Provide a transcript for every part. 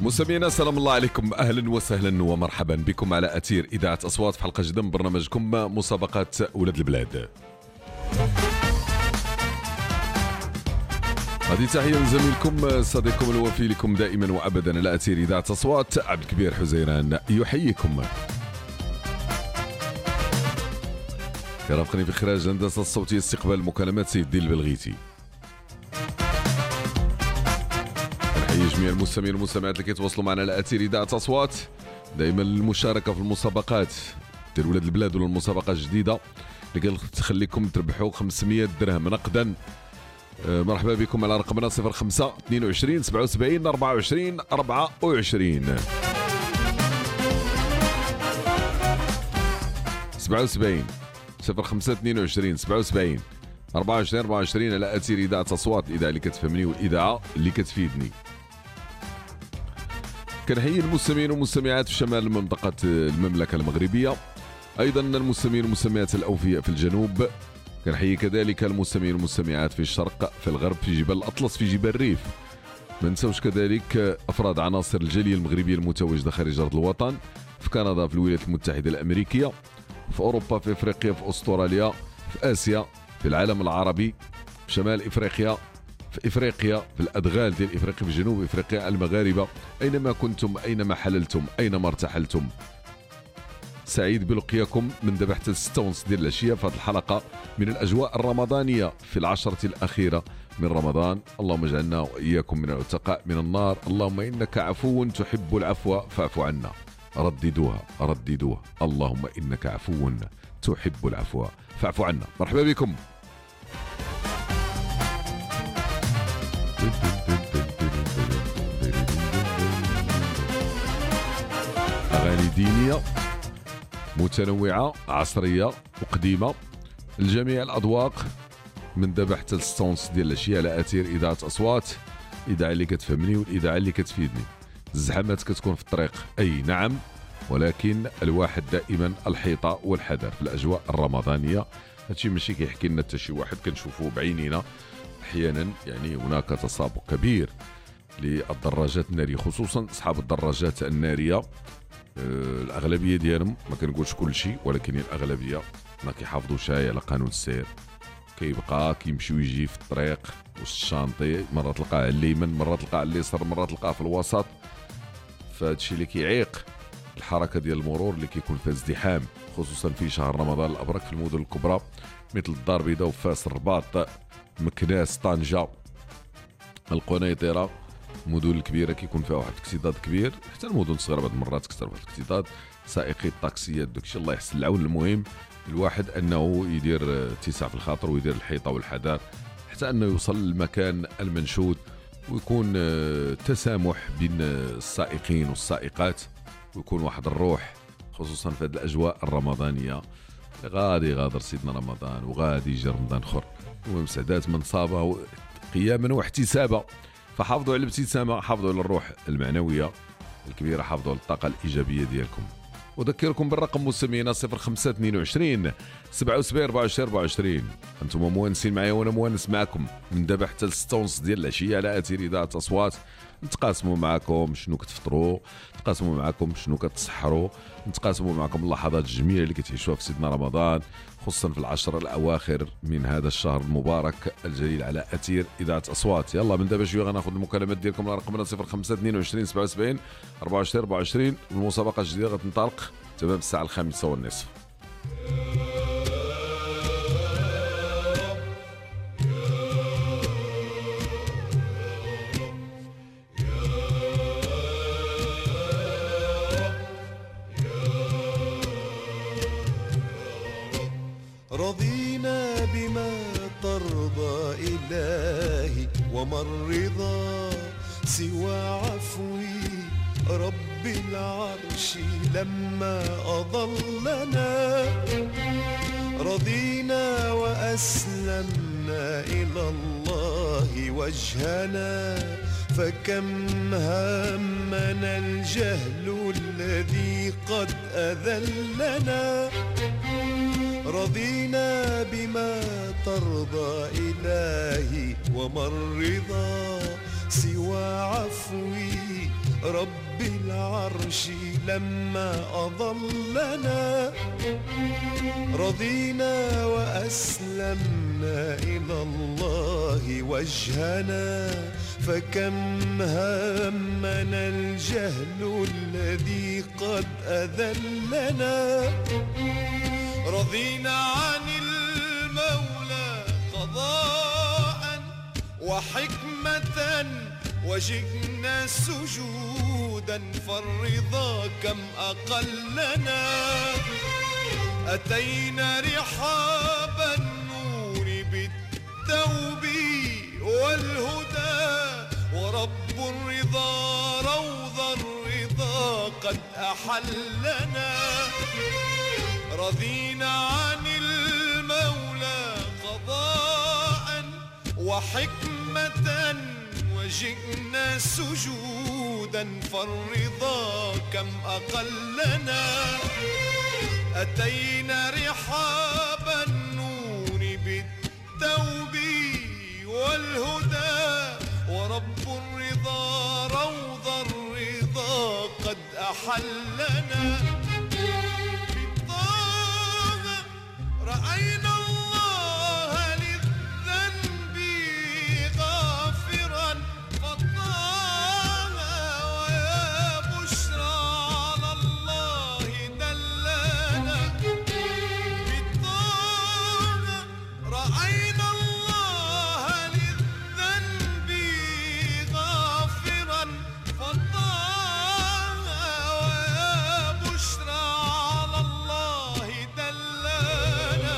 مستمعينا سلام الله عليكم، اهلا وسهلا ومرحبا بكم على اثير اذاعه اصوات في حلقه جديده من برنامجكم مسابقات ولاد البلاد. هذه تحيه لزميلكم صديقكم الوفي لكم دائما وابدا على اثير اذاعه اصوات، عبد الكبير حزيران يحييكم. كرافقني في اخراج الهندسه الصوتيه استقبال المكالمات سيد الدين البلغيتي. نحيي جميع المستمعين والمستمعات اللي كيتواصلوا معنا على اثير اذاعه اصوات، دائما المشاركه في المسابقات ديال ولاد البلاد ولا المسابقه الجديده اللي كتخليكم تربحوا 500 درهم نقدا. مرحبا بكم على رقمنا 05 22 77 24 24 77 05 22 77 24 24 على اثير اذاعه اصوات، الاذاعه اللي كتفهمني والاذاعه اللي كتفيدني. كنحيي المستمعين والمستمعات في شمال منطقه المملكه المغربيه، ايضا المستمعين والمستمعات الاوفياء في الجنوب. كنحيي كذلك المستمعين والمستمعات في الشرق، في الغرب، في جبال الاطلس، في جبال الريف. ما نساوش كذلك افراد عناصر الجاليه المغربيه المتواجده خارج ارض الوطن، في كندا، في الولايات المتحده الامريكيه، في اوروبا، في افريقيا، في استراليا، في اسيا، في العالم العربي، في شمال افريقيا، في افريقيا، في الادغال ديال افريقيا، في جنوب افريقيا، المغاربه اينما كنتم، اينما حللتم، اينما ارتحلتم. سعيد بلقياكم من دابا حتى 6:30 ديال العشيه في هذه الحلقه من الاجواء الرمضانيه في العشره الاخيره من رمضان. اللهم اجعلنا واياكم من العتقاء من النار. اللهم انك عفو تحب العفو فاعف عنا. رددوها رددوها، اللهم انك عفو تحب العفو فاعف عنا. مرحبا بكم. اغاني دينيه متنوعه عصريه وقديمه لجميع الاذواق من دابا حتى 6:30 ديال العشيه على اثير اذاعه اصوات، الاذاعه اللي كتفهمني والاذاعه اللي كتفيدني. الزحمات كتكون في الطريق اي نعم، ولكن الواحد دائما الحيطه والحذر في الاجواء الرمضانيه. هادشي ماشي كيحكي لنا حتى شي واحد، كنشوفوه بعينينا احيانا. يعني هناك تسابق كبير للدراجات الناريه، خصوصا اصحاب الدراجات الناريه. الاغلبيه ديالهم، ما كنقولش كل شيء، ولكن الاغلبيه ما كيحافظوش على قانون السير. كيبقى كيمشي ويجي في الطريق وسط الشانطي، مره تلقاه على اليمين، مره تلقاه على اليسار، مره تلقاه في الوسط. فهادشي اللي كيعيق الحركه ديال المرور اللي كيكون فيها ازدحام، خصوصا في شهر رمضان الابرك في المدن الكبرى مثل الدار البيضاء وفاس، الرباط، مكناس، طنجه، القنيطره. المدن الكبيره كيكون فيها واحد الاكتظاظ كبير، حتى المدن الصغيره بعض المرات كثر واحد الاكتظاظ. سائقي الطاكسيات داكشي الله يحسن العون. المهم الواحد انه يدير اتساع في الخاطر ويدير الحيطه والحذر حتى انه يوصل للمكان المنشود، ويكون تسامح بين السائقين والسائقات، ويكون واحد الروح، خصوصا في هذه الاجواء الرمضانيه. غادي يغادر سيدنا رمضان وغادي يجي رمضان اخر. المهم سعدات من صابه قياما واحتسابا. فحافظوا على الابتسامه، حافظوا على الروح المعنويه الكبيره، حافظوا على الطاقه الايجابيه ديالكم. اذكركم بالرقم مستمعينا 05 22 77 24 24. انتم مونسين معايا وانا مونس معكم من دابا حتى 6:30 ديال العشيه على اثير اذاعه اصوات. نتقاسموا معكم شنو كتفطروا، نتقاسموا معكم شنو كتسحروا، نتقاسموا معكم اللحظات الجميله اللي كتعيشوها في سيدنا رمضان، خصوصا في العشر الاواخر من هذا الشهر المبارك الجليل على اثير اذاعه اصوات. يلا من دابا شويه غناخذ المكالمات ديالكم على رقمنا 05 22 77 24 24. المسابقه الجديده غتنطلق تمام الساعه 5:30. رضينا بما ترضى إلهي، وما الرضا سوى عفوي رب العرش لما أضلنا. رضينا وأسلمنا إلى الله وجهنا، فكم همنا الجهل الذي قد أذلنا. رضينا بما ترضى إلهي، وما الرضا سوى عفوي رب العرش لما أضلنا. رضينا وأسلمنا إلى الله وجهنا، فكم همنا الجهل الذي قد أذلنا. رضينا عن المولى قضاء وحكمة، وجئنا سجودا فالرضا كم أقلنا. أتينا رحاب النور بالتوب والهدى، ورب الرضا روض الرضا قد أحلنا. رضينا عن المولى قضاء وحكمة، وجئنا سجودا فالرضا كم أقلنا. أتينا رحاب النور بالتوب والهدى، ورب الرضا روض الرضا قد أحلنا. بالطه رأينا الله للذنب غافرا، فالطه ويا بشرى على الله دلنا. بالطه رأينا الله للذنب غافرا، فالطه ويا بشرى على الله دلنا.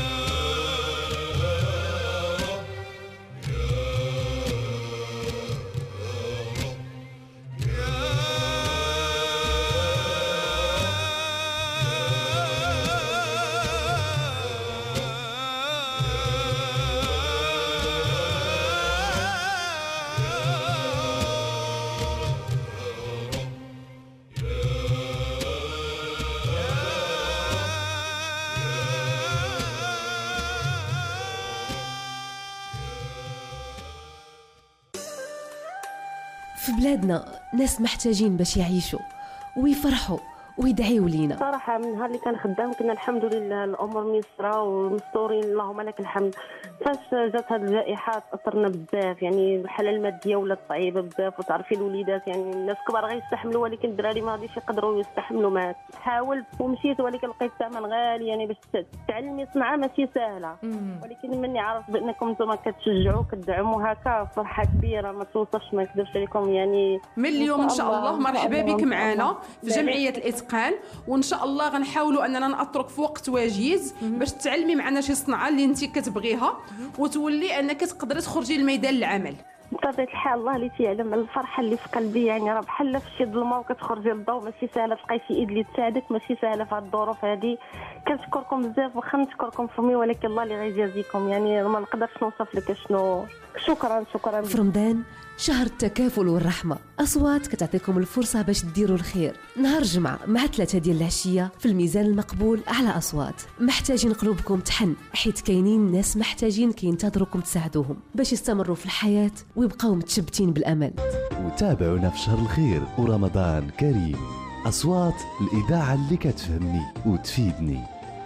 في بلادنا ناس محتاجين باش يعيشوا ويفرحوا ويدعيوا لينا. صراحه من نهار اللي كان خدام كنا الحمد لله الامور ميسره ومستورين اللهم لك الحمد. فاش جات هذه الجائحه اثرنا بزاف، يعني الحاله الماديه ولات صعيبه بزاف، وتعرفي الوليدات يعني الناس كبار غيستحملوا ولكن الدراري ما غاديش يقدروا يستحملوا معاك. حاولت ومشيت ولكن لقيت الثمن غالي، يعني باش تعلمي صنعه ماشي سهله. ولكن مني عرفت بانكم نتوما كتشجعوا كتدعموا هكا فرحه كبيره ما توصفش، ما نكذبش عليكم. يعني من اليوم ان شاء الله مرحبا بك معنا في جمعيه الاتقان، وان شاء الله غنحاولوا اننا ناطرك في وقت وجيز باش تعلمي معنا شي صنعه اللي انت كتبغيها وتولي انك تقدري تخرجي للميدان العمل. بطبيعة الحال الله اللي تيعلم الفرحه اللي في قلبي، يعني راه بحال في شي ظلمه وكتخرجي للضوء، ماشي سهله تلقاي شي ايد اللي تساعدك، ماشي سهله في هذه الظروف هذه. كنشكركم بزاف واخا نشكركم فمي، ولكن الله اللي غيجازيكم، يعني ما نقدرش نوصف لك شنو. شكرا. في رمضان شهر التكافل والرحمة، أصوات كتعطيكم الفرصة باش ديروا الخير. نهار الجمعة مع 3 ديال العشية في الميزان المقبول على أصوات. محتاجين قلوبكم تحن، حيت كاينين ناس محتاجين كينتظروكم تساعدوهم باش يستمروا في الحياة ويبقاو متشبتين بالأمل. وتابعونا في شهر الخير ورمضان كريم. أصوات الإذاعة اللي كتفهمني وتفيدني.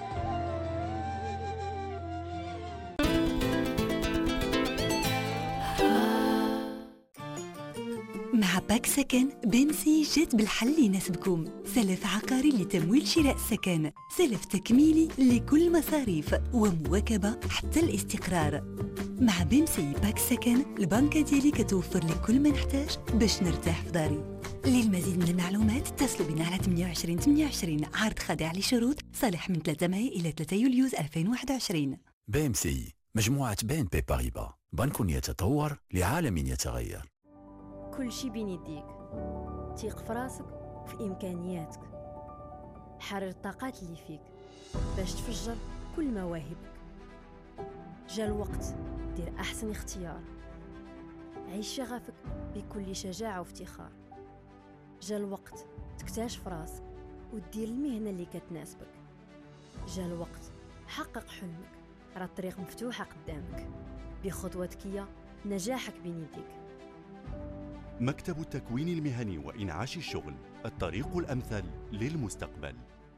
مع باك سكن بيمسي جات بالحل اللي يناسبكم. سلف عقاري لتمويل شراء سكن، سلف تكميلي لكل مصاريف، ومواكبة حتى الاستقرار. مع بيمسي باك سكن البنكة ديالي كتوفر لك كل ما نحتاج باش نرتاح في داري. للمزيد من المعلومات اتصلوا بنا على 28 عرض خاضع لشروط، صالح من 3 ماي إلى 3 يوليوز 2021. BMCI مجموعة BNP Paribas، بنك يتطور لعالم يتغير. كل شي بين يديك، تيق في راسك وفي إمكانياتك. حرر الطاقات اللي فيك باش تفجر كل مواهبك. جا الوقت دير أحسن اختيار، عيش شغفك بكل شجاعة وافتخار. جا الوقت تكتشف راسك ودير المهنة اللي كتناسبك. جا الوقت حقق حلمك، راه الطريق مفتوحة قدامك. بخطوة ذكية نجاحك بين يديك. مكتب التكوين المهني وإنعاش الشغل، الطريق الأمثل للمستقبل.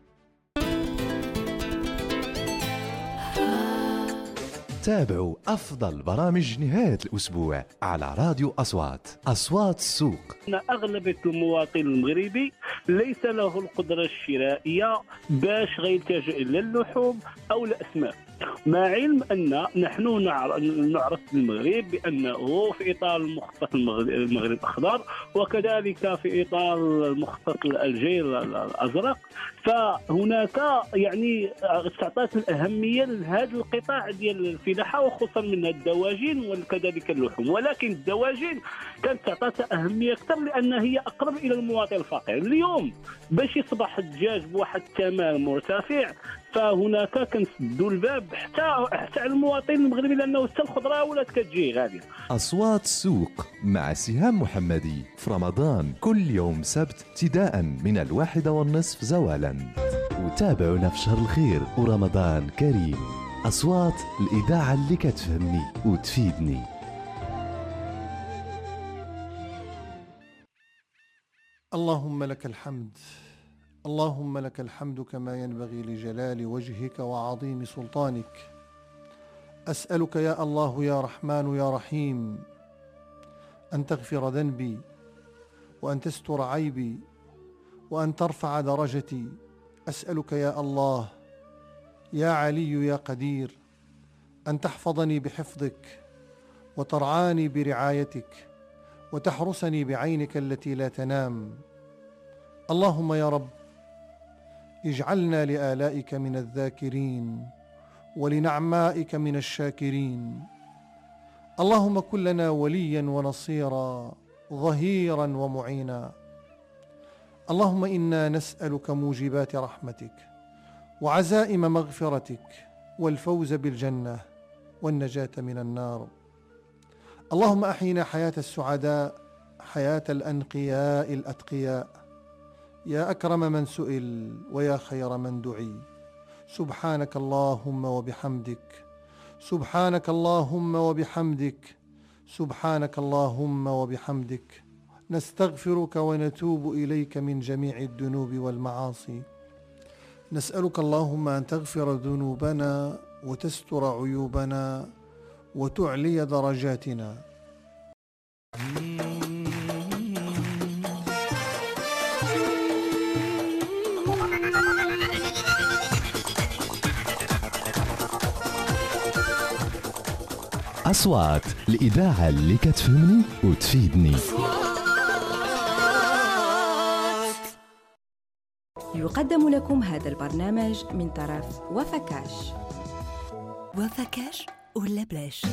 تابعوا أفضل برامج نهاية الأسبوع على راديو أصوات السوق. أن أغلبية المواطن المغربي ليس له القدرة الشرائية باش غيلتجئ إلى اللحوم أو الأسماك، مع علم أن نحن نعرف في المغرب بأنه في إطار المخطط المغرب الأخضر وكذلك في إطار المخطط الجيل الأزرق، فهناك يعني تعطات الأهمية لهذا القطاع ديال الفلاحة وخصوصا من الدواجن وكذلك اللحوم، ولكن الدواجن كانت تعطاتها أهمية أكثر لأن هي أقرب إلى المواطن الفقير. اليوم باش يصبح الدجاج بواحد الثمن مرتفع فهناك كنسدوا الباب حتى على المواطن المغربي لأنه حتى الخضره ولات كتجي غاليه. أصوات السوق مع سهام محمدي في رمضان كل يوم سبت ابتداء من 1:30 زوالا. وتابعونا في شهر الخير ورمضان كريم. أصوات الإذاعة اللي كتفهمني وتفيدني. اللهم لك الحمد، اللهم لك الحمد كما ينبغي لجلال وجهك وعظيم سلطانك. أسألك يا الله يا رحمن يا رحيم أن تغفر ذنبي وأن تستر عيبي وأن ترفع درجتي. أسألك يا الله يا علي يا قدير أن تحفظني بحفظك وترعاني برعايتك وتحرسني بعينك التي لا تنام. اللهم يا رب اجعلنا لآلائك من الذاكرين ولنعمائك من الشاكرين. اللهم كن لنا وليا ونصيرا ظهيرا ومعينا. اللهم إنا نسألك موجبات رحمتك وعزائم مغفرتك والفوز بالجنة والنجاة من النار. اللهم أحينا حياة السعداء، حياة الأنقياء الأتقياء، يا أكرم من سئل ويا خير من دعي. سبحانك اللهم وبحمدك، سبحانك اللهم وبحمدك، سبحانك اللهم وبحمدك. نستغفرك ونتوب إليك من جميع الذنوب والمعاصي. نسألك اللهم أن تغفر ذنوبنا وتستر عيوبنا وتعلي درجاتنا. أصوات الإذاعة اللي كتفهمني وتفيدني. يقدم لكم هذا البرنامج من طرف وفكاش. وفكاش ولا بلاش؟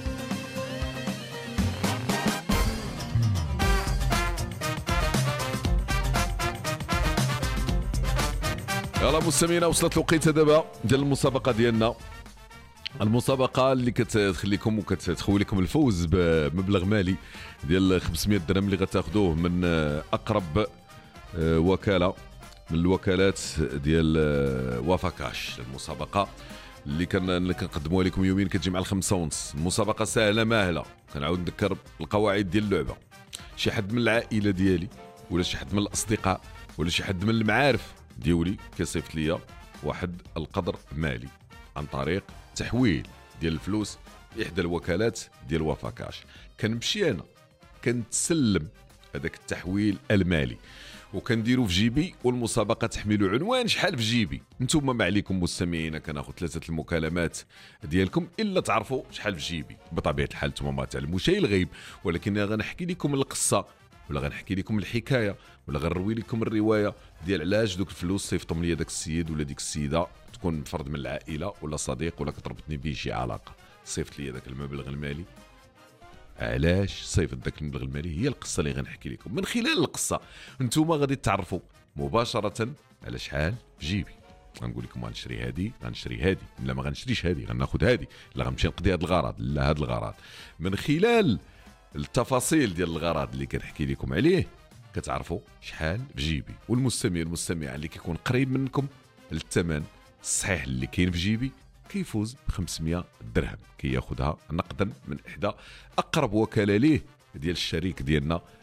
يلا مستمعينا، وصلت الوقيته دابا ديال المسابقه ديالنا، المسابقه اللي كتخليكم وكتخوي لكم الفوز بمبلغ مالي ديال 500 درهم اللي غتاخذوه من اقرب وكاله من الوكالات ديال وفكاش. المسابقه اللي كنقدموها لكم يوميا كتجي مع 5:30. المسابقه سهله ماهله. كنعاود نذكر القواعد ديال اللعبه. شي حد من العائله ديالي ولا شي حد من الاصدقاء ولا شي حد من المعارف ديولي كيصيفط ليا واحد القدر مالي عن طريق تحويل ديال الفلوس احدى الوكالات ديال وفكاش. كنمشي انا كنتسلم هذاك التحويل المالي وكنديرو في جيبي، والمسابقه تحمل عنوان شحال في جيبي. نتوما ما عليكم مستمعين كناخذ 3 المكالمات ديالكم الا تعرفوا شحال في جيبي. بطبيعه الحال نتوما ما تعلموا شيء الغيب، ولكن غنحكي لكم القصه ولا غنحكي لكم الحكايه ولا غنروي لكم الروايه ديال علاش دوك الفلوس صيفطهم لي داك السيد ولا ديك السيده، تكون فرد من العائله ولا صديق ولا كتربطني به شي علاقه، صيفط لي داك المبلغ المالي. علاش صيفط داك المبلغ المالي؟ هي القصه اللي غنحكي لكم. من خلال القصه نتوما غادي تعرفوا مباشره على شحال في جيبي. غنقول لكم غنشري هادي غنشري هادي، لا ما غنشريش هادي غناخذ هادي، لا غنمشي نقضي هاد الغرض لا هاد الغرض. من خلال التفاصيل ديال الغرض اللي كنحكي لكم عليه كتعرفوا شحال في جيبي. والمستمع اللي كيكون قريب منكم الثمن الصحيح اللي كاين في جيبي كيفوز ب 500 درهم، كياخذها نقدا من احدى اقرب وكاله ليه ديال الشريك ديالنا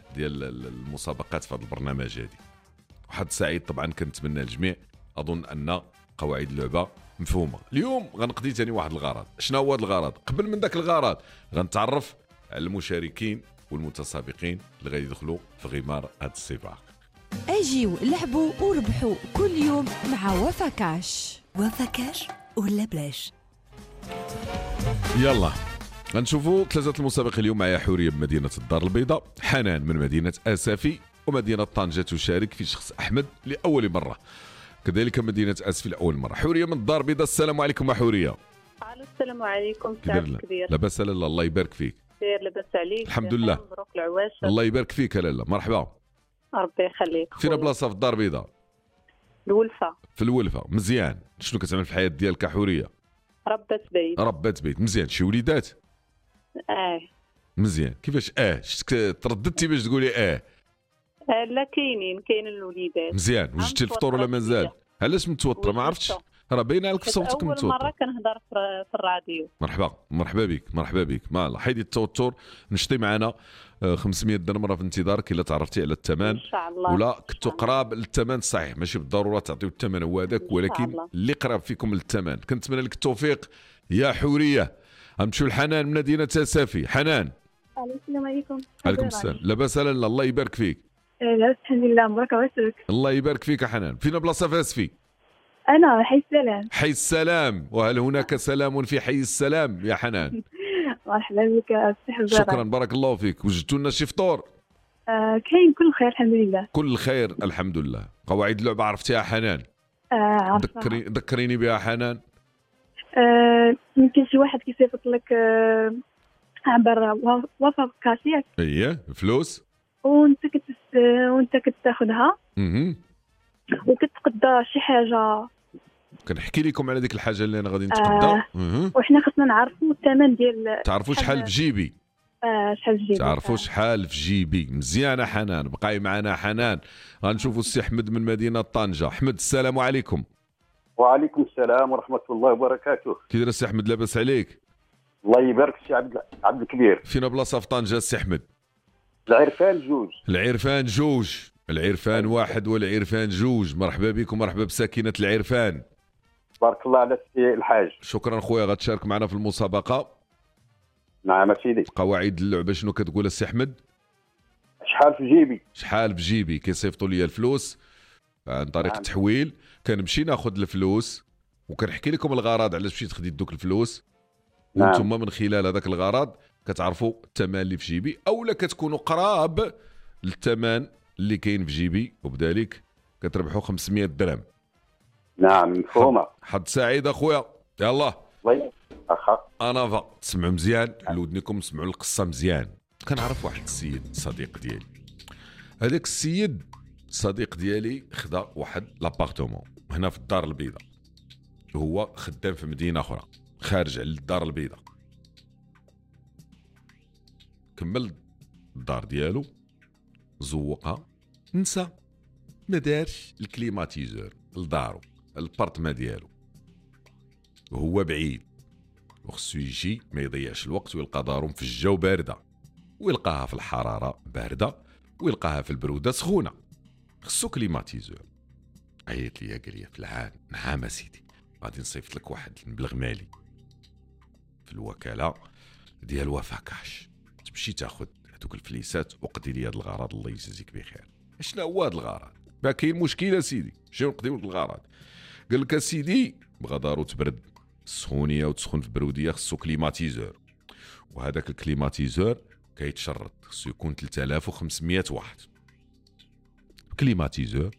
ديال المسابقات في هذا البرنامج هذه. وحد سعيد طبعا كنتمنى للجميع. اظن ان قواعد اللعبه مفهومه. اليوم غنقضي ثاني واحد الغرض. شنو هو هذا الغرض؟ قبل من ذاك الغرض غنتعرف على المشاركين والمتسابقين اللي غادي يدخلوا في غمار هذا السباق. اجيو لعبوا وربحوا كل يوم مع وفا كاش. وفا كاش ولا بلاش. يلا غنشوفوا ثلاثه المسابقين اليوم. معايا حوريه بمدينه الدار البيضاء، حنان من مدينه اسفي ومدينه طنجه تشارك في شخص احمد لاول مره، كذلك مدينه اسفي لاول مره. حوريه من الدار البيضاء، السلام عليكم حوريه. السلام عليكم. كبير لاباس لاله؟ الله يبارك فيك. خير لاباس عليك؟ الحمد لله. مبروك العواش. الله يبارك فيك لاله، مرحبا. ربي يخليك. فين بلاصه في الدار البيضاء؟ الولفه. في الولفه، مزيان. شنو كتعمل في الحياه ديالك حوريه؟ ربات بيت. ربات بيت، مزيان. شي وليدات؟ مزيان. كيفاش شتك ترددتي باش تقولي لا كاينين الوليدات. مزيان. وجدتي الفطور ولا مازال؟ علاش متوتره؟ ما عرفتش، راه باينه عليك في صوتك متوتر. اول مره كنهضر في الراديو. مرحبا بك. ما حيدي التوتر. نشطي معنا 500 درهم في انتظارك الا تعرفتي على الثمن ان شاء الله. ولا كنتو قراب للثمن الصحيح، ماشي بالضروره تعطيو الثمن هو هذاك، ولكن اللي قراب فيكم للثمن. كنتمنى لك التوفيق يا حوريه. غنمشيو لحنان من مدينه اسفي. حنان. السلام عليكم. عليكم السلام. لاباس لاله؟ الله يبارك فيك. لاباس الحمد لله. مبارك عواشرك. الله يبارك فيك يا حنان. فين بلاصه في اسفي؟ انا حي السلام. حي السلام. وهل هناك سلام في حي السلام يا حنان؟ مرحبا بك. شكرا، بارك الله فيك. وجدتوا لنا شي فطور؟ كاين كل خير الحمد لله. كل خير الحمد لله. قواعد اللعبه عرفتيها حنان؟ عرفتها. ذكريني بها حنان. يمكن شي واحد كيصيفط لك عبر وفا كاشيك. اييه فلوس. وانت كتاخذها وكتقدر شي حاجه. كنحكي لكم على ديك الحاجه اللي انا غادي نتقدى. وحنا خصنا نعرفوا الثمن ديال. تعرفوا شحال في جيبي؟ شحال في جيبي. تعرفوا شحال في جيبي. مزيانه حنان. بقاي معنا حنان. غنشوفوا السي احمد من مدينه طنجه. احمد السلام عليكم. وعليكم السلام ورحمه الله وبركاته. كي داير السي احمد؟ لاباس عليك؟ الله يبارك السي عبد الكبير. فين بلاصه في طنجه السي احمد؟ العرفان جوج. العرفان جوج. العرفان واحد والعرفان جوج. مرحبا بكم، مرحبا بساكنه العرفان. بارك الله على السي الحاج. شكرا خويا. غتشارك معنا في المسابقه. نعم سيدي. قواعد اللعبه شنو كتقول السي احمد؟ شحال في جيبي. شحال في جيبي. كيصيفطوا لي الفلوس عن طريق التحويل. كنمشي ناخذ الفلوس وكنحكي لكم الغرض علاش مشيت خديت دوك الفلوس. وانتم من خلال هذاك الغرض كتعرفوا الثمن اللي في جيبي، اولا كتكونوا قراب للثمن اللي كاين في جيبي، وبذلك كتربحوا 500 درهم. نعم مفهومه. حد سعيد اخويا. يلا اخا انا تسمعوا مزيان لودنكم، سمعوا القصه مزيان. كنعرف واحد السيد صديق ديالي. هذاك السيد صديق ديالي خدا واحد لابارتومون هنا في الدار البيضاء. هو خدام في مدينه اخرى خارج على الدار البيضاء. كمل الدار ديالو، زوقها، نسى ما دارش الكليماتيزور لدارو البارتما ديالو، وهو بعيد وخصو يجي ما يضيعش الوقت ويلقى دارو مفجه وبارده، ويلقاها في الحراره بارده، ويلقاها في البروده سخونه. خصو كليماتيزور. عيط ليا قال لي في العام نعم سيدي غادي نصيفط لك واحد المبلغ مالي في الوكاله ديال وفا كاش، تمشي تاخذ هذوك الفليسات وقضي لي هذا الغرض الله يجازيك بخير. شنو هو هذا الغرض؟ ما كاين مشكله سيدي، شنو نقضيو لك الغرض؟ قال لك سيدي بغا دارو تبرد السخونيه وتسخن في بروديه خصو كليماتيزور، وهذاك الكليماتيزور كيتشرط خصو يكون 3500 واحد. كليماتيزور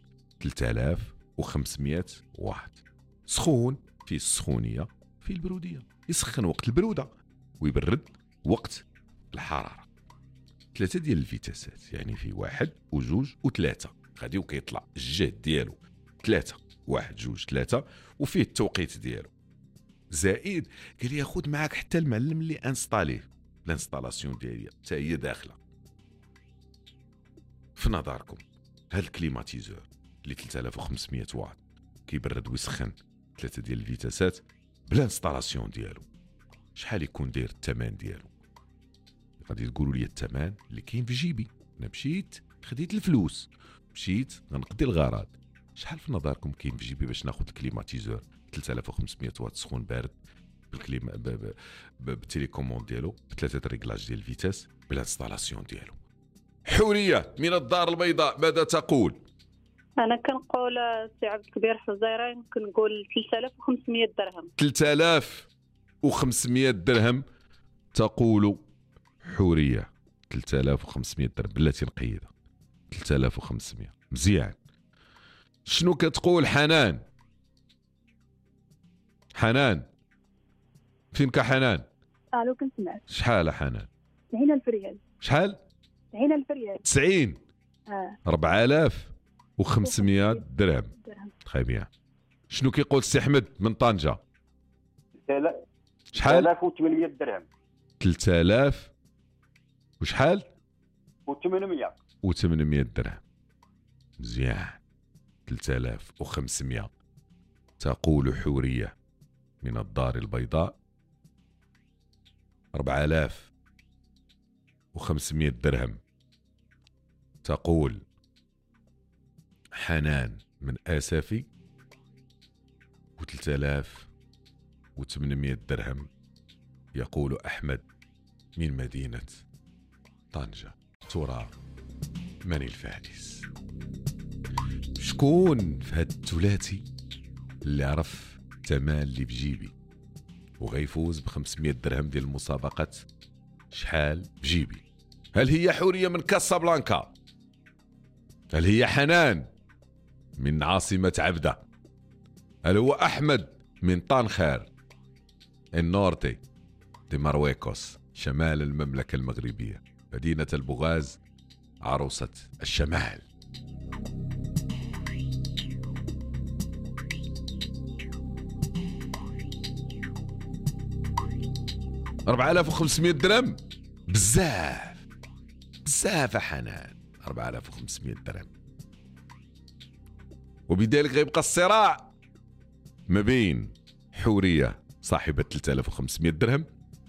3500 واحد سخون، فيه السخونيه فيه البروديه، يسخن وقت البروده ويبرد وقت الحراره. 3 ديال الفيتاسات، يعني في 1 و2 و3 غادي وكيطلع الجهد ديالو 3 1 2 3 وفيه التوقيت ديالو. زائد قال لي خذ معاك حتى المعلم اللي انستاليه الانستالاسيون ديالي حتى هي داخله. في نظركم هاد الكليماتيزور اللي 3500 واط كيبرد ويسخن 3 ديال الفيتاسات بلا انستالاسيون ديالو، شحال يكون داير الثمن ديالو؟ غادي تقولوا لي الثمن اللي كاين في جيبي انا مشيت خديت الفلوس، مشيت غنقضي الغرض. شحال في نظركم كاين في جيبي باش ناخذ الكليماتيزور 3500 واط سخون بارد بالكليما بالتيليكوموند ديالو بثلاثه ريغلاج ديال الفيتاس بالانستالاسيون ديالو؟ حوريه من الدار البيضاء ماذا تقول؟ انا كنقول سي عبد الكبير حزيران كنقول 3500 درهم. 3500 درهم تقول حوريه. 3500 درهم بلاتي نقيدها 3500. مزيان. شنو كتقول حنان؟ حنان فين كحنان؟ الو كنسمعك. شحال حنان؟ 90000 ريال. شحال؟ 90000 ريال. 90. 4500 درهم. تخي بيان. شنو كيقول السي احمد من طنجة؟ شحال؟ 3800 درهم. 3000 وشحال؟ و800. و800 درهم. مزيان. 3500 تقول حورية من الدار البيضاء. 4500 درهم تقول حنان من آسفي. و3800 درهم يقول أحمد من مدينة طنجة. ترى من الفائز؟ شكون في هاد الثلاثي اللي عرف الثمن اللي بجيبي وغيفوز ب 500 درهم ديال المسابقة شحال بجيبي؟ هل هي حورية من كاسابلانكا؟ هل هي حنان من عاصمة عبدة؟ هل هو أحمد من طنخير النورتي دي مارويكوس شمال المملكة المغربية مدينة البغاز عروسة الشمال؟ 4500 درهم بزاف بزاف حنان. 4500 درهم. وبذلك غيبقى الصراع ما بين حورية صاحبة 3500 درهم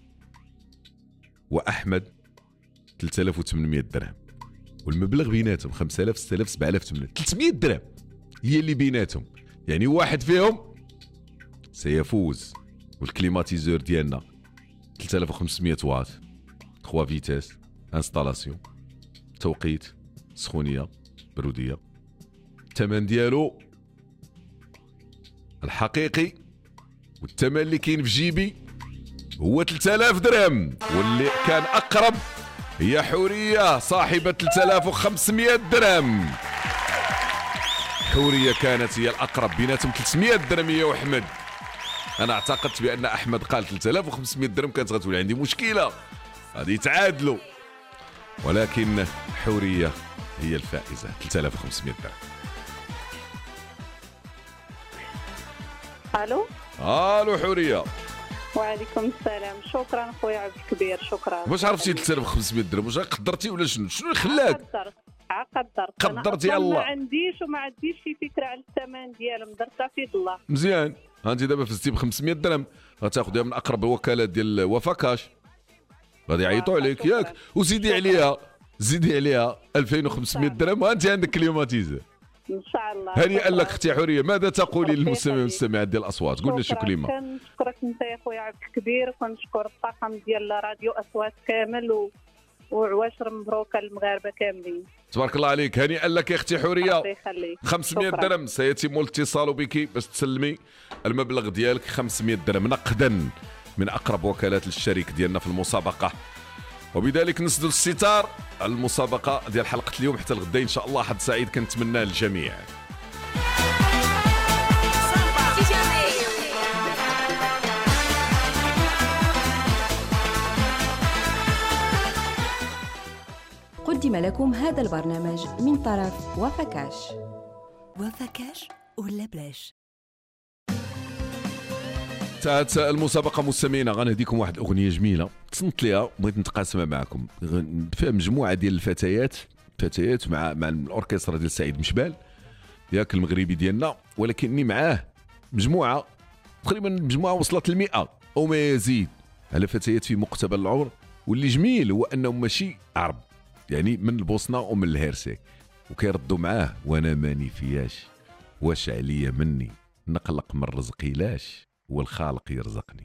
وأحمد 3800 درهم، والمبلغ بيناتهم 5000 6000 7000 8000 300 درهم هي اللي بيناتهم. يعني واحد فيهم سيفوز والكليماتيزور ديالنا 3500 واط 3 فيتاس انستالاسيون توقيت سخونيه بروديه. الثمن ديالو الحقيقي والثمن اللي كاين في جيبي هو 3000 درهم، واللي كان اقرب هي حوريه صاحبه 3500 درهم. حوريه كانت هي الاقرب بيناتهم 300 درهم هي واحمد. انا اعتقدت بان احمد قال 3500 درهم كانت غتولي عندي مشكله غادي يتعادلوا، ولكن حوريه هي الفائزه 3500 درهم. الو الو حوريه. وعليكم السلام. شكرا خويا عبد الكبير. شكرا. واش عرفتي 3500 درهم؟ واش قدرتي ولا شنو اللي خلاك؟ قدرتي الله. ما عنديش شي فكره على الثمن ديالهم، درتها في يد الله. مزيان. انت دابا فزتي ب 500 درهم غتاخذيها من اقرب الوكالات ديال وفاكاش، غادي يعيطوا عليك ياك، وزيدي عليها 2500 درهم وانت عندك كليماتيزور ان شاء الله. هنيئا لك اختي حوريه. ماذا تقولي للمستمعين والمستمعات ديال الاصوات؟ قول لنا شي كلمه. كنشكرك انت يا خويا عبد الكبير، وكنشكر الطاقم ديال راديو اصوات كامل وعواشر مبروكه للمغاربه كاملين. تبارك الله عليك. هنيئا لك يا اختي حوريه. الله يخليك. 500 درهم سيتم الاتصال بك باش تسلمي المبلغ ديالك 500 درهم نقدا من اقرب وكالات الشريك ديالنا في المسابقه. وبذلك نسدل الستار المسابقه ديال حلقه اليوم حتى الغدا ان شاء الله. حد سعيد كنتمناه للجميع. قدم لكم هذا البرنامج من طرف وفكاش. وفكاش ولا بلاش؟ تاعت المسابقه مستمعينا غنهديكم واحد الاغنيه جميله تصنت ليها بغيت نتقاسمها معكم. فيها مجموعه ديال الفتيات مع الاوركسترا ديال سعيد مشبال ياك المغربي ديالنا، ولكني معاه مجموعه تقريبا مجموعه وصلت ل100 او ما يزيد على فتيات في مقتبل العمر. واللي جميل هو انهم ماشي عرب، يعني من البوسنه ومن الهرسك، وكيردوا معاه وانا ماني فياش، واش عليا مني نقلق من رزقي لاش، والخالق يرزقني.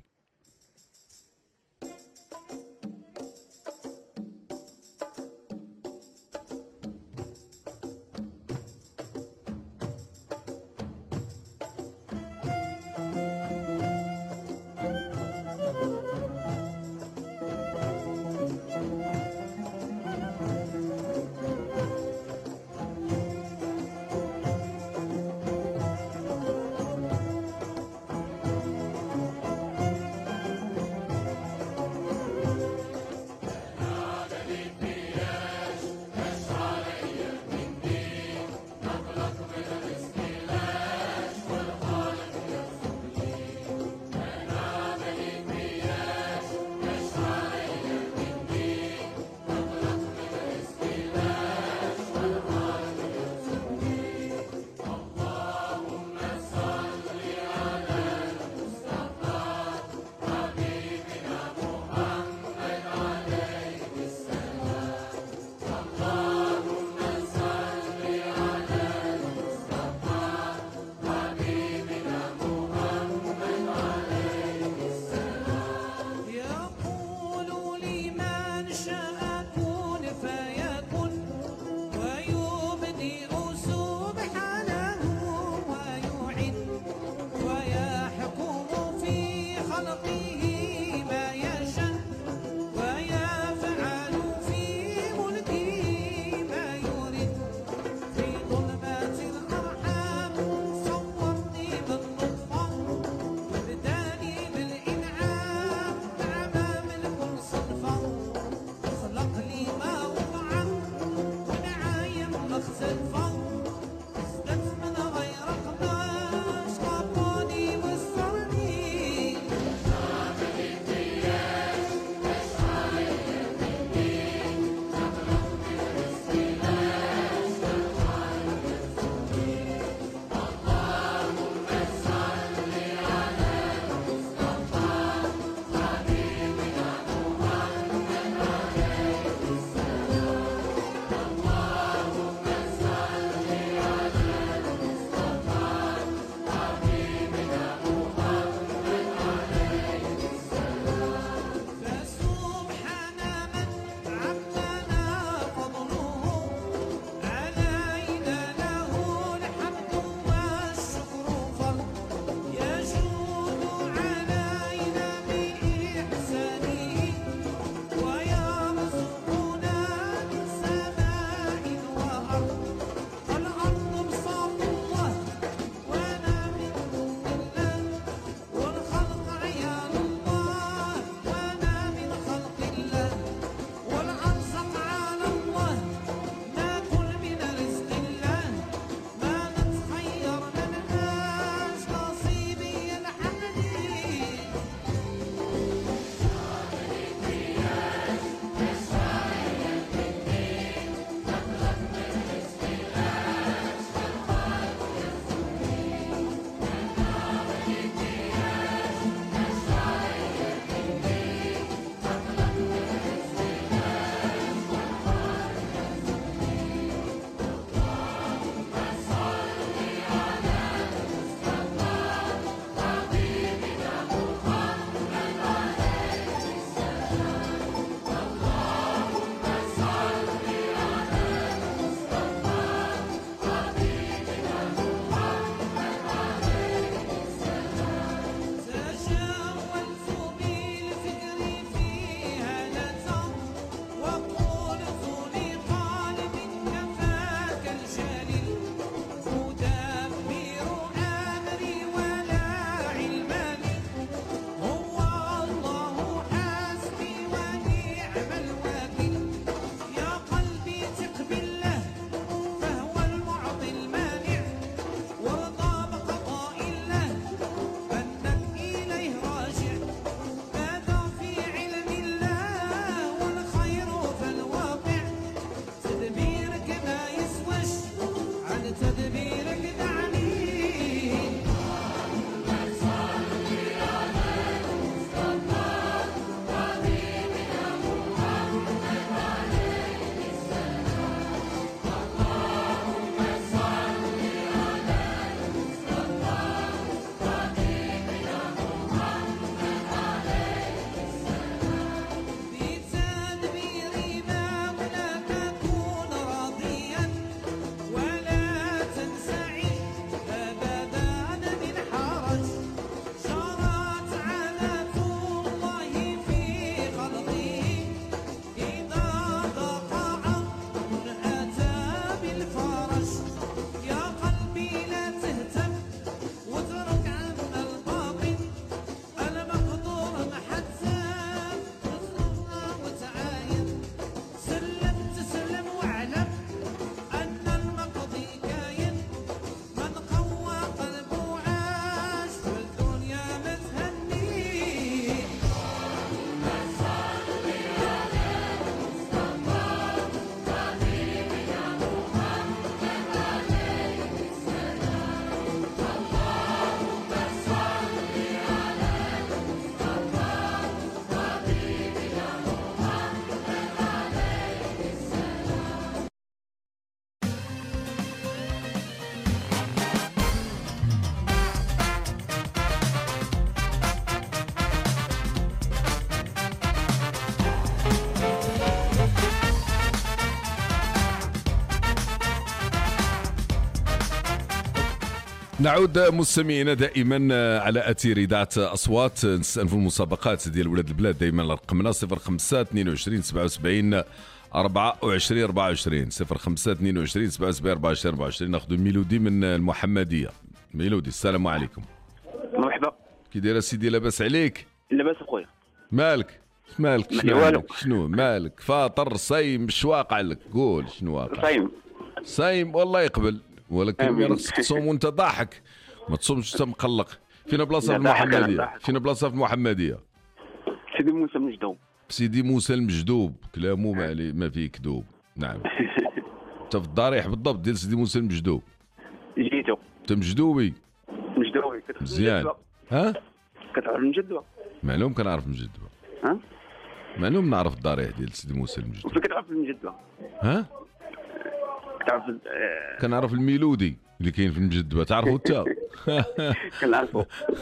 نعود مستمعينا دائما على اثير اذاعه اصوات. نستأنف المسابقات ديال ولاد البلاد دائما رقمنا 05 22 77 24 24 05 22 77 24 24. ناخذ ميلودي من المحمديه. ميلودي السلام عليكم. مرحبا. كي داير سيدي؟ لاباس عليك؟ لاباس اخويا. مالك شنو والو. شنو مالك؟ فاطر صايم مش واقع لك؟ قول شنو واقع. صايم والله يقبل، ولكن خصك تصوم وانت ضاحك، ما تصومش وانت مقلق. فينا بلاصه في المحمديه؟ فينا بلاصه في المحمديه؟ سيدي موسى المجدوب. سيدي موسى المجدوب، كلامه ما فيه كذوب. نعم. انت في الضريح بالضبط ديال سيدي موسى المجدوب. جيتو. انت مجدوبي؟ مجدوبي. مزيان. ها؟ كتعرف المجدوبه؟ معلوم كنعرف المجدوبه. ها؟ معلوم نعرف الضريح ديال سيدي موسى المجدوب. وفين كتعرف المجدوبه؟ ها؟ كتعرف كنعرف الميلودي اللي كاين في المجدبه، تعرفوا انت؟ كنعرفوا.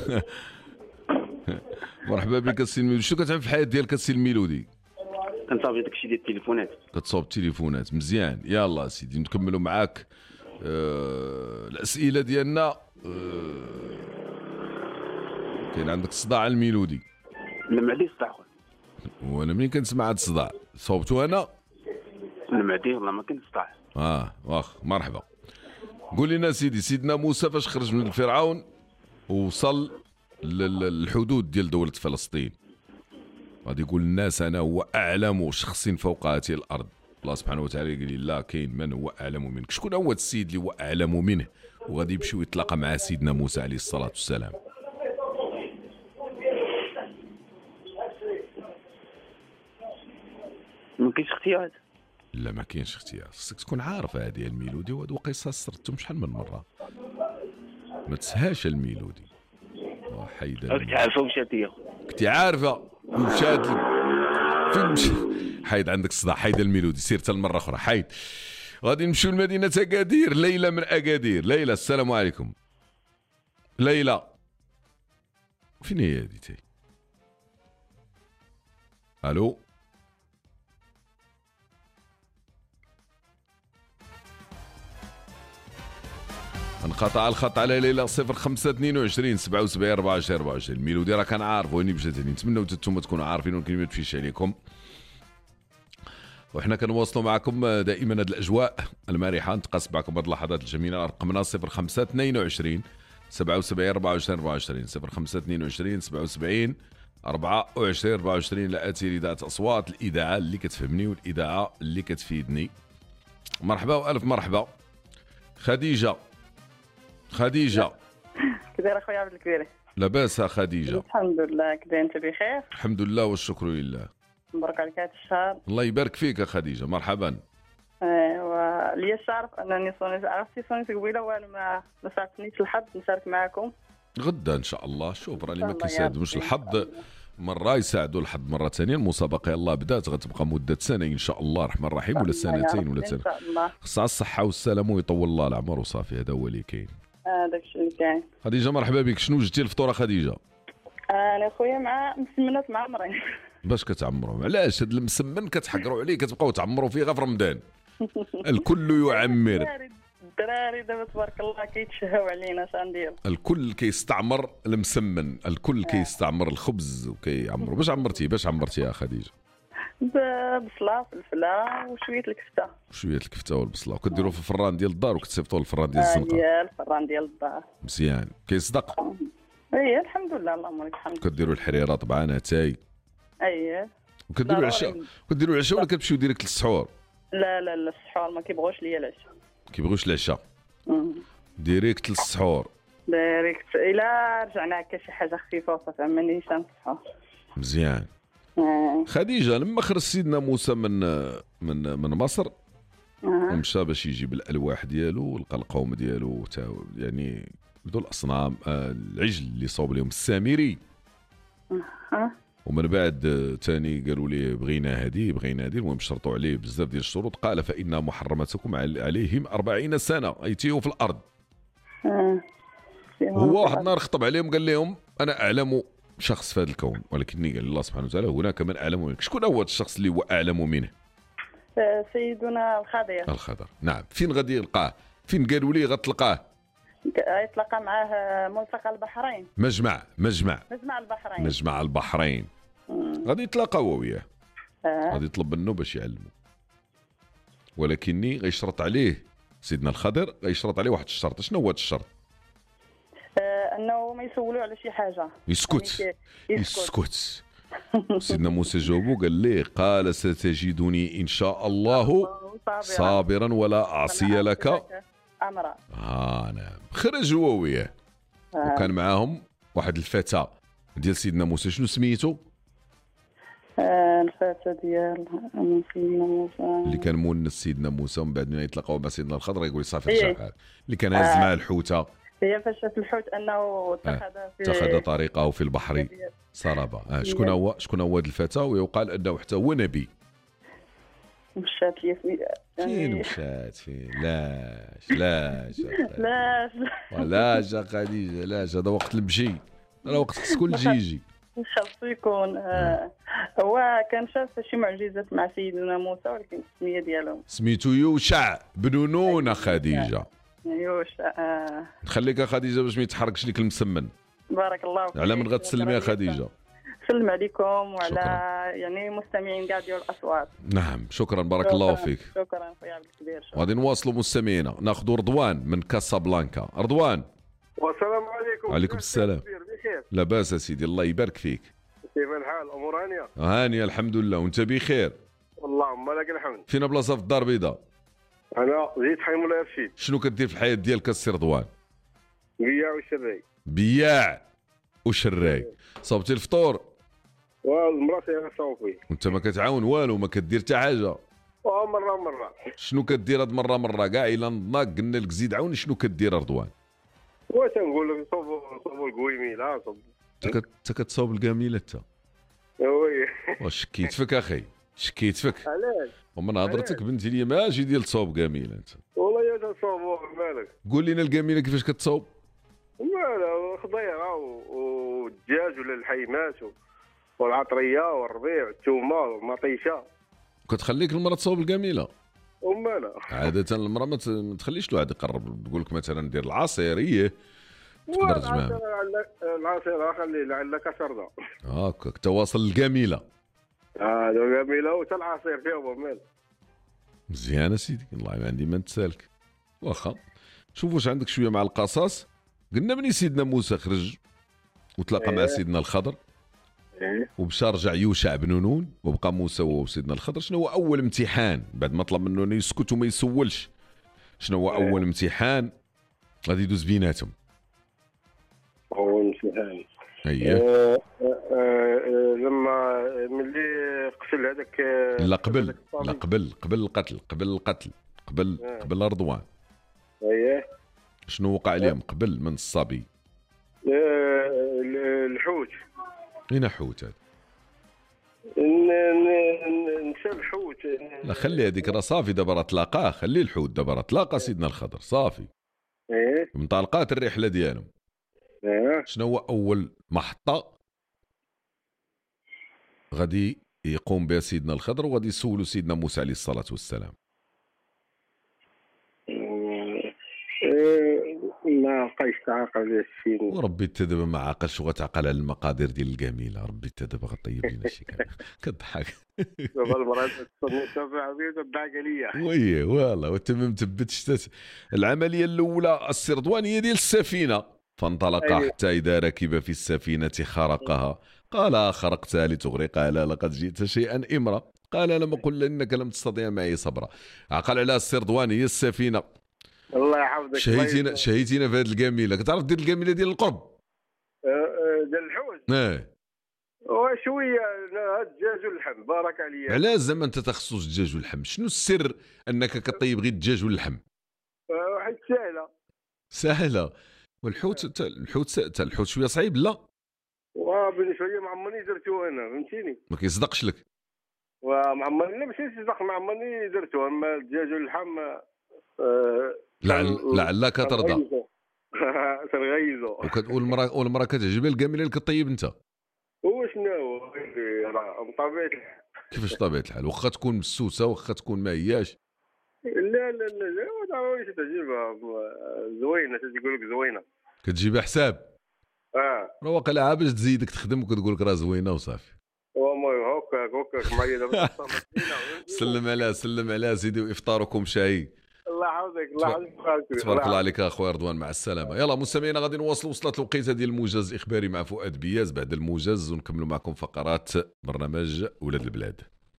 مرحبا بك السي الميلودي. شنو كتعمل في الحياه ديالك السي الميلودي؟ كنصاوب داكشي ديال التليفونات. كتصاوب التليفونات، مزيان. يلا سيدي نكملوا معاك الاسئله ديالنا. كاين عندك صداع الميلودي؟ لا ما عنديش صداع خويا. وانا منين كنسمع هذا الصداع؟ صوبتو انا؟ لا ما عندي والله ما كاين صداع. واخ مرحبا. قول لنا سيدي، سيدنا موسى فاش خرج من فرعون ووصل للحدود ديال دولة فلسطين، غادي يقول الناس انا هو اعلم شخص فوق هذه الارض. الله سبحانه وتعالى قال لي لا كاين من هو اعلم منك. شكون هو السيد اللي هو اعلم منه؟ وغادي يمشيو يتلاقى مع سيدنا موسى عليه الصلاة والسلام. ما كاينش اختيار. لا ما كاينش اختيار، خصك تكون عارف هذه الميلودي، وهادو قصص سردتهم شحال من مره. ما تسهاش الميلودي. حيد كنت عارفه ومشات هي. كنتي عارفه ومشات فين مشى؟ حيد عندك الصداع، حيد الميلودي، سير حتى المره اخرى، حيد. غادي نمشيو لمدينه اكادير. ليلى من اكادير. ليلى السلام عليكم. ليلى فين هي هادي تاي؟ الو انقطع الخط على ليلى. 05 22 77 24 24. الميلودي راه كنعارف وين مشات. نتمنوا انتم تكونوا عارفين ولكن ما تفيش عليكم. وحنا كنواصلوا معكم دائما هذه الاجواء المرحه. نتقاسم معكم هذه اللحظات الجميله. رقمنا 05 22 77 24 24 05 22 77 24 24 لآتي اذاعه اصوات، الاذاعه اللي كتفهمني والاذاعه اللي كتفيدني. مرحبا والف مرحبا. خديجه كي داير اخويا عبد الكبير؟ لاباس خديجه؟ الحمد لله. كي داير انت بخير؟ الحمد لله والشكر لله. مبروك عليك هذا الشهر. الله يبارك فيك يا خديجه. مرحبا. ولي الشرف انني عرفتي صونيت قبيله والو ما ساعدتنيش الحظ نشارك معكم غدا ان شاء الله. شوف راني ما كيساعدوش الحظ مره، يساعدوا الحظ مره ثانيه. المسابقه يلاه بدات، غتبقى مده سنه ان شاء الله الرحمن الرحيم، ولا سنتين ولا سنه. خصها الصحه والسلامه ويطول الله العمر وصافي. هذا هو اللي كاين. هذاك الشيء اللي كاين. خديجه مرحبا بك. شنو جبتي الفطوره خديجه؟ انا خويا مع مسمنات معمرين. باش كتعمرهم؟ علاش هاد المسمن كتحقروا عليه كتبقاو تعمروا فيه غير في رمضان؟ الكل يعمر. الدراري دابا تبارك الله كيتشهاو علينا، اش غندير؟ الكل كيستعمر المسمن، الكل كيستعمر الخبز وكيعمروا. باش عمرتي يا خديجه؟ بصله فلفله وشويه الكفته. شويه الكفته والبصله، وكديروا في الفران ديال الدار وكتصيفطوا للفران ديال الزنقه. الفران ديال الدار. مزيان. كيصدق؟ اييه الحمد لله اللهم لك الحمد. كديروا الحريره طبعا اتاي. اييه. وكديروا العشاء ولا كتمشيو ديريكت للسحور؟ لا السحور ما كيبغوش ليا العشاء. كيبغوش العشاء. ديريكت للسحور. ديريكت الا رجعنا هكا شي حاجه خفيفه وصافي ما نيش نصحوا. مزيان. خديجه لما خرج سيدنا موسى من مصر ومشى باش يجيب الالواح ديالو ولقى القوم ديالو يعني بدو الاصنام، العجل اللي صوب لهم السامري. ومن بعد ثاني قالوا لي بغينا هذه المهم شرطوا عليه بزاف ديال الشروط. قال فإن محرمتكم عليهم 40 سنه ايتيو في الارض. هو واحد النهار خطب عليهم قال لهم انا اعلم شخص في هذا الكون، ولكني قال الله سبحانه وتعالى هناك من اعلم منك. شكون هو الشخص اللي هو اعلم منه؟ سيدنا الخضر. نعم. فين غادي يلقاه؟ فين قالوا لي غتلقاه؟ يتلاقى معاه ملتقى البحرين، مجمع مجمع البحرين. مجمع البحرين. غادي يتلاقاو وياه، غادي يطلب منه باش يعلمه، ولكني غيشرط عليه سيدنا الخضر، غيشرط عليه واحد الشرط. شنو هو هذا الشرط؟ انه ما يسولوا على شي حاجه، يسكت يعني يسكت. سيدنا موسى جاوبه قال ليه، قال ستجدني ان شاء الله صابرا ولا اعصي لك امرا. نعم. خرج هو وياه، وكان معاهم واحد الفتى ديال سيدنا موسى. شنو سميتو؟ الفتى ديال سيدنا موسى اللي كان مونس سيدنا موسى، ومن بعد ما يتلاقاو مع سيدنا الخضر يقول صافي رجع، اللي كان هاز معاه الحوته. هي فاش شاف الحوت انه اتخذ طريقه في البحر سربا. شكون هو هذا الفتى؟ ويقال انه حتى هو نبي. مشات لي فين مشات فين؟ لاش يا خديجه، لاش. هذا وقت المشي، هذا وقت خص كل يجي. خاصو يكون هو كان شاف شي معجزات مع سيدنا موسى، ولكن السميه ديالهم سميتو يوشع بن نون. خديجه يوشع. نخليك خديجه باش ما يتحركش لك المسمن. بارك الله فيك. على من غتسلمي يا خديجه؟ سلم عليكم وعلى يعني مستمعين كاع ديال الاصوات. نعم شكرا، بارك الله فيك. شكرا خويا عبد الكبير. غادي نواصلوا مستمعينا، ناخذوا رضوان من كاسابلانكا. رضوان. والسلام عليكم. وعليكم السلام. لاباس يا سيدي، الله يبارك فيك. كيف الحال؟ امور هانيه؟ هانيه الحمد لله، وانت بخير؟ اللهم لك الحمد. فينا بلاصه في الدار البيضاء؟ انا زيد حي مولاي رشيد. شنو كدير في الحياه ديالك السي رضوان؟ بياع وشراي. بياع وشراي. صوبتي الفطور؟ والمراه فيها صوفي. وانت ما كتعاون والو، ما كدير حتى حاجه؟ مره. شنو كدير هاد مره كاع الا نضناك قلنا لك زيد عاوني، شنو كدير رضوان؟ وتنقول لك صوبوا القويميله. انت كتصوب الكاميله انت؟ وي. واش شكيت فيك اخي؟ شكيت فيك. علاش؟ ومن هضرتك بنتي لي ماشي ديال تصوب كاميله انت. والله يا تصوبوا مالك. قول لنا الكاميله كيفاش كتصوب؟ مالا خضيره والدجاج ولا الحيمات والعطريه والربيع والثومه والمطيشه. كتخليك المراه تصوب الكاميله؟ ومالا عاده المراه ما تخليش الواحد يقرب، تقول لك مثلا دير العصيريه تقدر تجمع العصير. خلي لعلك شرده هاكاك تواصل الكاميله. الكاميله وتا العصير فيهم مال. مزيان سيدي، والله ما عندي ما نتسالك. واخا شوف واش عندك شويه مع القصص. قلنا بني سيدنا موسى خرج وتلاقى مع سيدنا الخضر، ومشى رجع يوشع بن نون، وبقى موسى وسيدنا الخضر. شنو هو اول امتحان بعد ما طلب منه انه يسكت وما يسولش؟ شنو هو اول امتحان غادي يدوز بيناتهم؟ اول امتحان لما ملي قتل هذاك. لا قبل القتل، قبل رضوان. شنو وقع لهم قبل من الصبي؟ الحوت. اين حوت هذا؟ نسى الحوت. لا خلي هذيك راه صافي، دابا راه تلاقاه. خلي الحوت، دابا راه تلاقى سيدنا الخضر صافي. منطلقات الرحله ديالهم. شنو هو اول محطه غادي يقوم بها سيدنا الخضر وغادي يسولوا سيدنا موسى عليه الصلاه والسلام؟ ما بقايش تعقل الشيء. وربي انت دابا ما عاقلش وغتعقل على المقادير ديال الجميله. ربي انت دابا غطيب لينا شي كلام. كضحك. دابا المراه تتابع بيا تضحك عليا. وي والله وانت ما مثبتش. العمليه الاولى السي رضوان هي ديال السفينه. فانطلق حتى اذا ركب في السفينه خرقها قال خرقتها لتغرقها لا لقد جئت شيئا امرا. قال لم قل انك لم تستطيع معي صبرا. عقل على السي رضوان هي السفينه. الله يحفظك. شهيتينا في هذه الكاميله. كتعرف دير الكاميله ديال القرب ديال الحوت؟ وشويه الدجاج واللحم. بارك عليا. علاش زعما انت تخصص الدجاج واللحم؟ شنو السر انك كطيب غير الدجاج واللحم؟ واحد سهله. والحوت الحوت شويه صعيب. لا بالنسبه لي معمرني درتو انا، فهمتيني. ما كيصدقش لك. ومعمرني ماشي يصدق، معمرني درتو. اما الدجاج واللحم لعلك ترضى. تنغيزو. والمراه كتعجبها الكاميله اللي كطيب انت. وشنو راه بطبيعه الحال. كيفاش طبيعه الحال؟ واخا تكون مسوسه، واخا تكون ما هياش. لا واش تعجبها زوينه، تقول لك زوينه كتجيبها حساب. راه واقيلا عا باش تزيدك تخدم وكتقول لك راه زوينه وصافي. والله هكاك معايا دابا. سلم على سيدي وافطاركم شاي. الله يحفظك الله يحفظك. تبارك الله عليك اخويا رضوان، مع السلامه. يلا مستمعينا غادي نواصلوا، وصلت الوقيته ديال الموجز الاخباري مع فؤاد بياز. بعد الموجز ونكملوا معكم فقرات برنامج ولاد البلاد.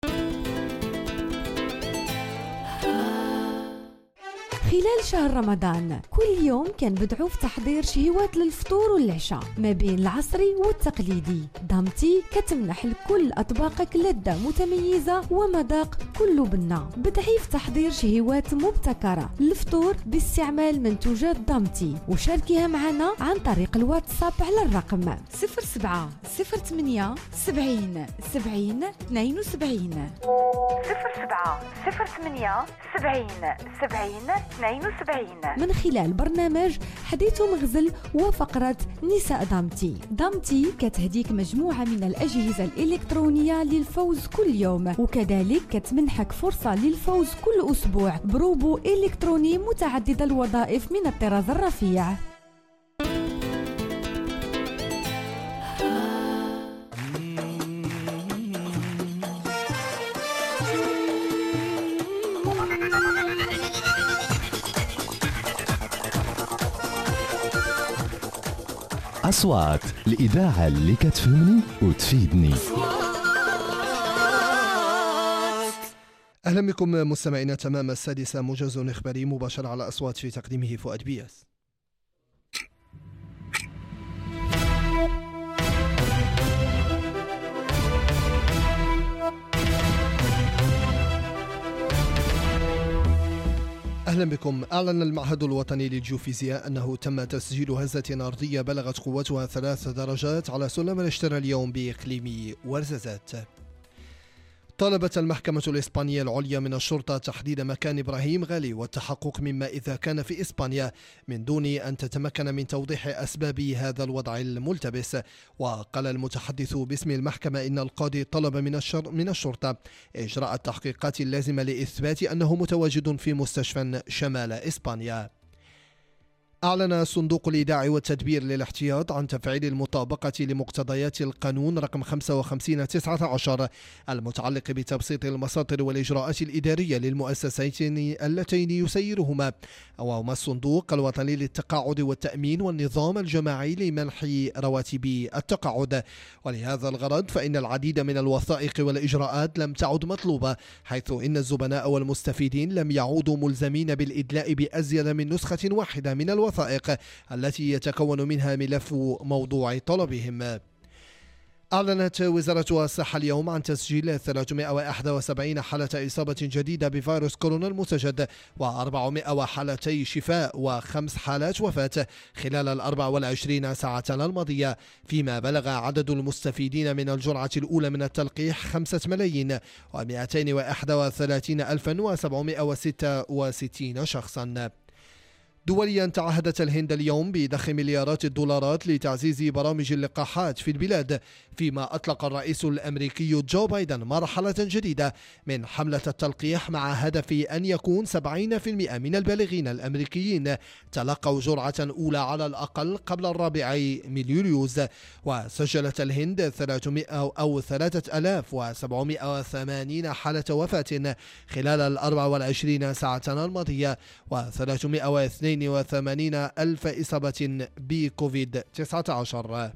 خلال شهر رمضان كل يوم كنبدعو في تحضير شهيوات للفطور والعشاء ما بين العصري والتقليدي. دامتي كتمنح لكل أطباقك لذة متميزة ومذاق كله بنة. بدعي في تحضير شهيوات مبتكرة للفطور باستعمال منتوجات دامتي، وشاركيها معنا عن طريق الواتساب على الرقم 07 08 70 70 72 07 08 70 70 72 من خلال برنامج حديث مغزل وفقرة نساء دامتي. دامتي كتهديك مجموعة من الأجهزة الإلكترونية للفوز كل يوم، وكذلك كتمنحك فرصة للفوز كل أسبوع بروبو إلكتروني متعدد الوظائف من الطراز الرفيع. أصوات الإذاعة اللي كتفهمني وتفيدني. أهلا بكم مستمعينا. تمام 6 موجز إخباري مباشر على أصوات في تقديمه فؤاد بياس. أهلا بكم. أعلن المعهد الوطني للجيوفيزياء أنه تم تسجيل هزة أرضية بلغت قوتها 3 درجات على سلم ريشتر اليوم بإقليم ورزازات. طالبت المحكمة الإسبانية العليا من الشرطة تحديد مكان إبراهيم غالي والتحقق مما إذا كان في إسبانيا من دون أن تتمكن من توضيح أسباب هذا الوضع الملتبس. وقال المتحدث باسم المحكمة إن القاضي طلب من الشرطة إجراء التحقيقات اللازمة لإثبات أنه متواجد في مستشفى شمال إسبانيا. أعلن صندوق الإيداع والتدبير للاحتياط عن تفعيل المطابقة لمقتضيات القانون رقم 55/19 المتعلق بتبسيط المساطر والإجراءات الإدارية للمؤسستين اللتين يسيرهما، وهما الصندوق الوطني للتقاعد والتأمين والنظام الجماعي لمنح رواتب التقاعد. ولهذا الغرض فإن العديد من الوثائق والإجراءات لم تعد مطلوبة، حيث إن الزبناء والمستفيدين لم يعودوا ملزمين بالإدلاء بأزيد من نسخة واحدة من الوثائق التي يتكون منها ملف موضوع طلبهم. أعلنت وزارة الصحة اليوم عن تسجيل 371 حالة إصابة جديدة بفيروس كورونا المستجد و400 حالتي شفاء و5 حالات وفاة خلال 24 ساعة الماضية، فيما بلغ عدد المستفيدين من الجرعة الأولى من التلقيح 5,231,766 شخصا. دوليا تعهدت الهند اليوم بضخ مليارات الدولارات لتعزيز برامج اللقاحات في البلاد، فيما أطلق الرئيس الأمريكي جو بايدن مرحلة جديدة من حملة التلقيح مع هدف أن يكون 70% من البالغين الأمريكيين تلقوا جرعة أولى على الأقل قبل 4 يوليوز. وسجلت الهند 3780 حالة وفاة خلال 24 ساعة الماضية و382 ألف إصابة بكوفيد 19.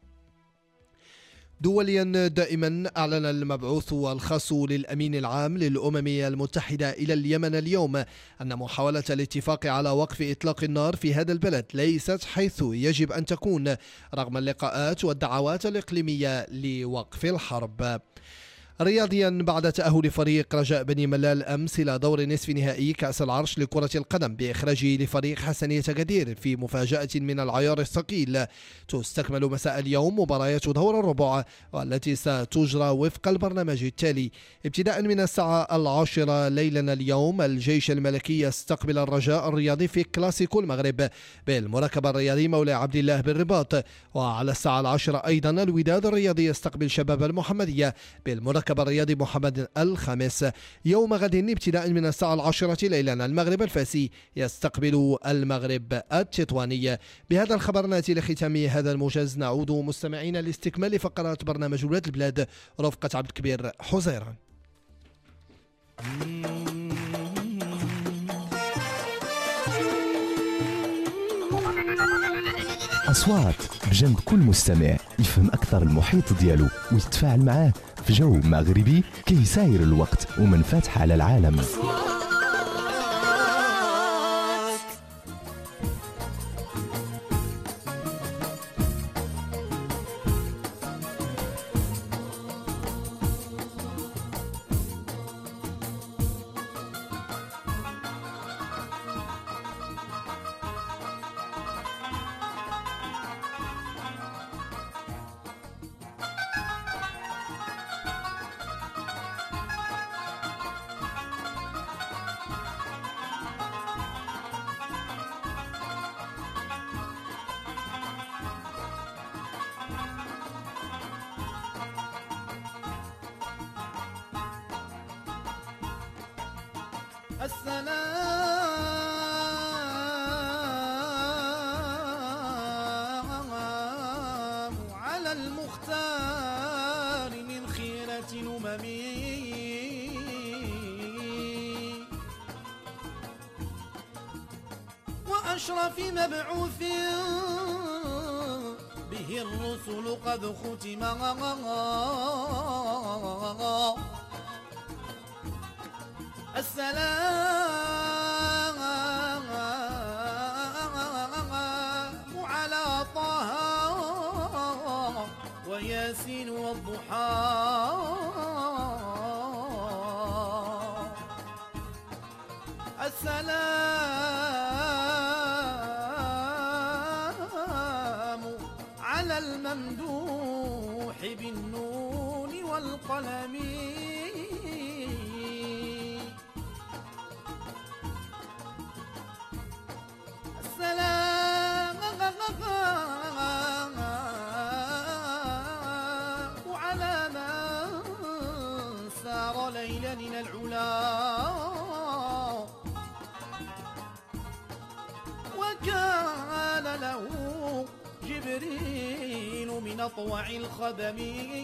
دوليا دائما أعلن المبعوث الخاص للأمين العام للأمم المتحدة إلى اليمن اليوم أن محاولة الاتفاق على وقف إطلاق النار في هذا البلد ليست حيث يجب أن تكون رغم اللقاءات والدعوات الإقليمية لوقف الحرب. رياضيا بعد تأهل فريق رجاء بني ملال أمس إلى دور نصف نهائي كأس العرش لكرة القدم بإخراجه لفريق حسنية قدير في مفاجأة من العيار الثقيل، تستكمل مساء اليوم مباريات دور الربع والتي ستجرى وفق البرنامج التالي: ابتداء من الساعة 10 ليلا اليوم الجيش الملكي يستقبل الرجاء الرياضي في كلاسيكو المغرب بالمركب الرياضي مولى عبد الله بالرباط، وعلى الساعة 10 أيضا الوداد الرياضي يستقبل شباب المحمدية بالمركب المركب الرياضي محمد الخامس. يوم غد ابتداء من الساعة 10 ليلا المغرب الفاسي يستقبل المغرب التطواني. بهذا الخبر نأتي لختام هذا الموجز. نعود مستمعين لاستكمال فقرات برنامج ولاد البلاد رفقة عبد الكبير حزيران. أصوات بجنب كل مستمع يفهم أكثر المحيط ديالو ويتفاعل معاه في جو مغربي كيساير الوقت ومنفتح على العالم. السلام على المختار من خيرة الأمم وأشرف مبعوث به الرسل قد ختم السلام على طه وياسين والضحى السلام على الممدوح بالنون والقلم السلام على من سار ليلا إلى العلا وكان له جبريل من أطوع الخدم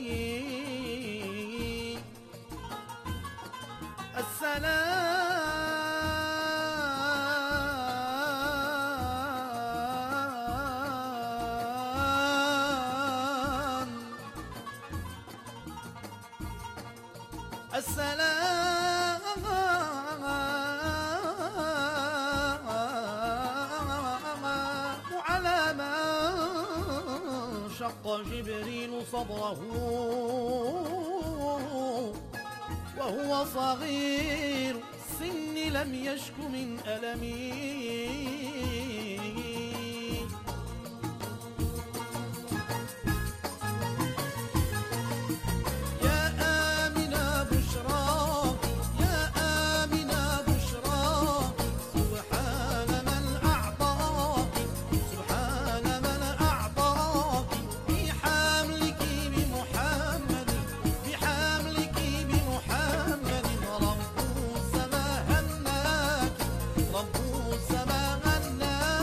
السلام على من شق جبريل صدره وهو صغير السن لم يشك من ألمي رب السماء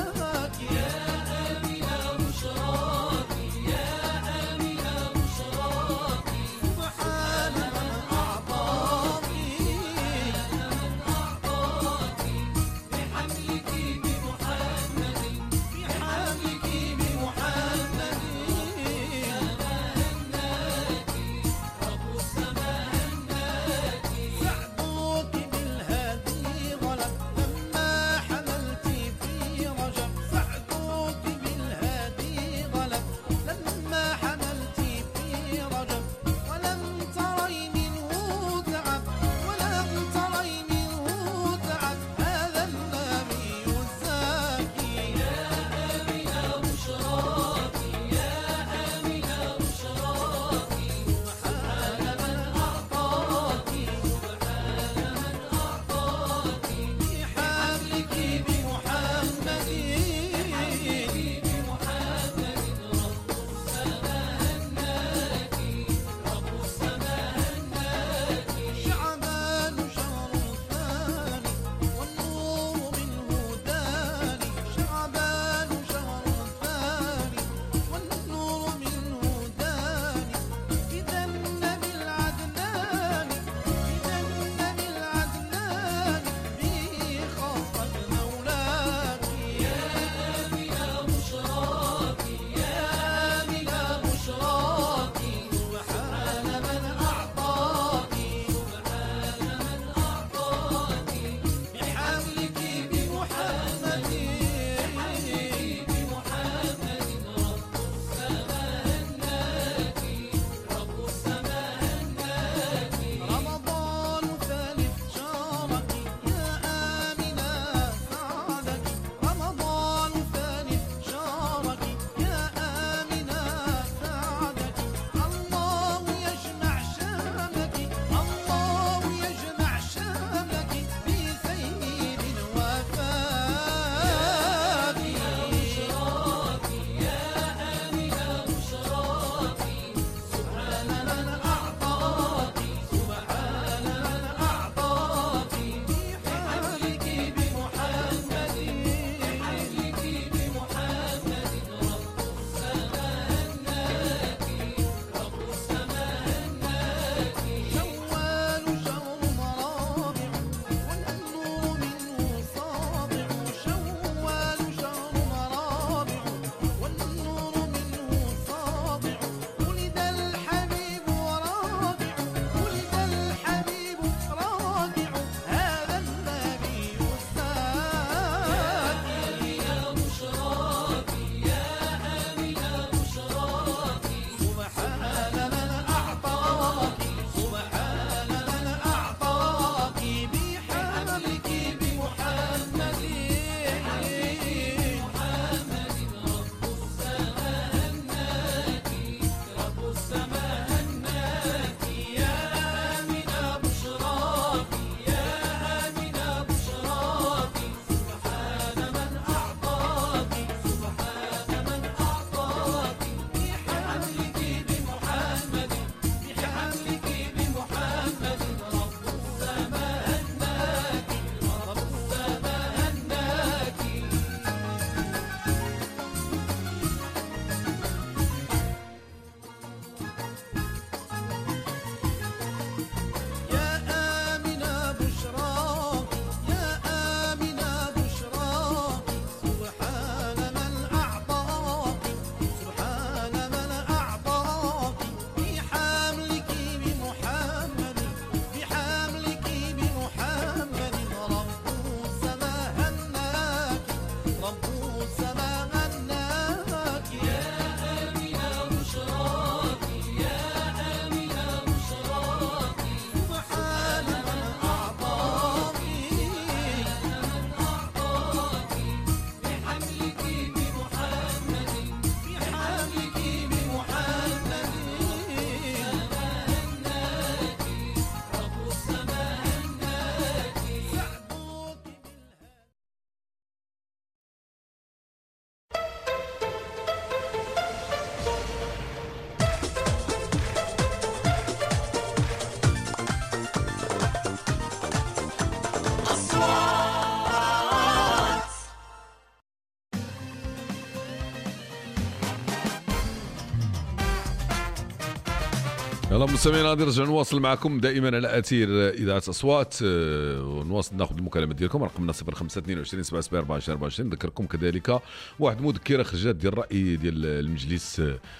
يلا مستمعينا غادي نرجع نواصل معكم دائما على اثير اذاعه اصوات، ونواصل ناخذ المكالمات ديالكم. رقمنا 0522 77 24 24. نذكركم كذلك واحد مذكره خرجت ديال الراي ديال المجلس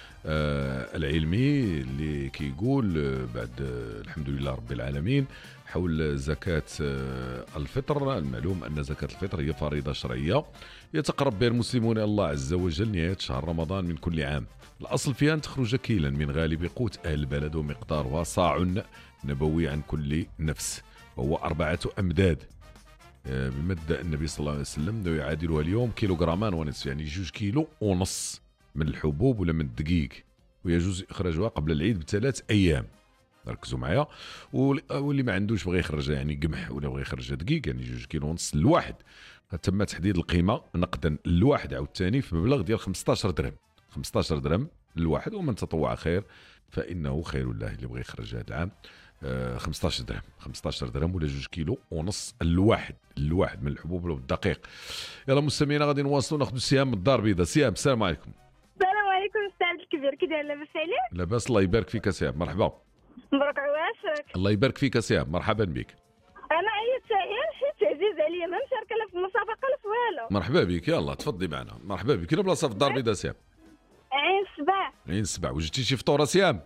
العلمي اللي كيقول بعد الحمد لله رب العالمين حول زكاة الفطر. المعلوم أن زكاة الفطر هي فريضة شرعية يتقرب بها المسلمون إلى الله عز وجل نهاية شهر رمضان من كل عام. الأصل فيها أن تخرج كيلا من غالب قوت أهل البلد، ومقدارها صاع نبوي عن كل نفس، وهو 4 أمداد بمد النبي صلى الله عليه وسلم، يعادلها اليوم كيلوغرامان ونصف، يعني 2 كيلو ونص من الحبوب ولا من الدقيق، ويجوز إخراجها قبل العيد ب3 أيام. ركزوا معايا. واللي ما عندوش بغى يخرجها يعني قمح ولا بغى يخرجها دقيق، يعني 2 كيلو ونص الواحد. تم تحديد القيمة نقدا الواحد عاوتاني في مبلغ ديال 15 درهم. 15 درهم للواحد، ومن تطوع خير فإنه خير الله. اللي بغى يخرج هذا العام 15 درهم، 15 درهم ولا 2 كيلو ونص الواحد من الحبوب ولا الدقيق. يلا مستمعينا غادي نواصلوا ناخذ سهام من الدار البيضاء. سهام السلام عليكم. السلام عليكم استاذ الكبير، كي داير؟ لاباس عليك؟ لاباس الله يبارك فيك سهام، مرحبا. مبروك عواشك. الله يبارك فيك سهام، مرحبا بك. انا عيطت غير حيت عزيز عليا ما مشاركه لا في المسابقه لا في والو. مرحبا بك، يلا تفضلي معنا. مرحبا بك. كاين بلاصه في الدار البيضاء سهام؟ عين سبع. عين سبع. وجدتي شي فطوره سهام؟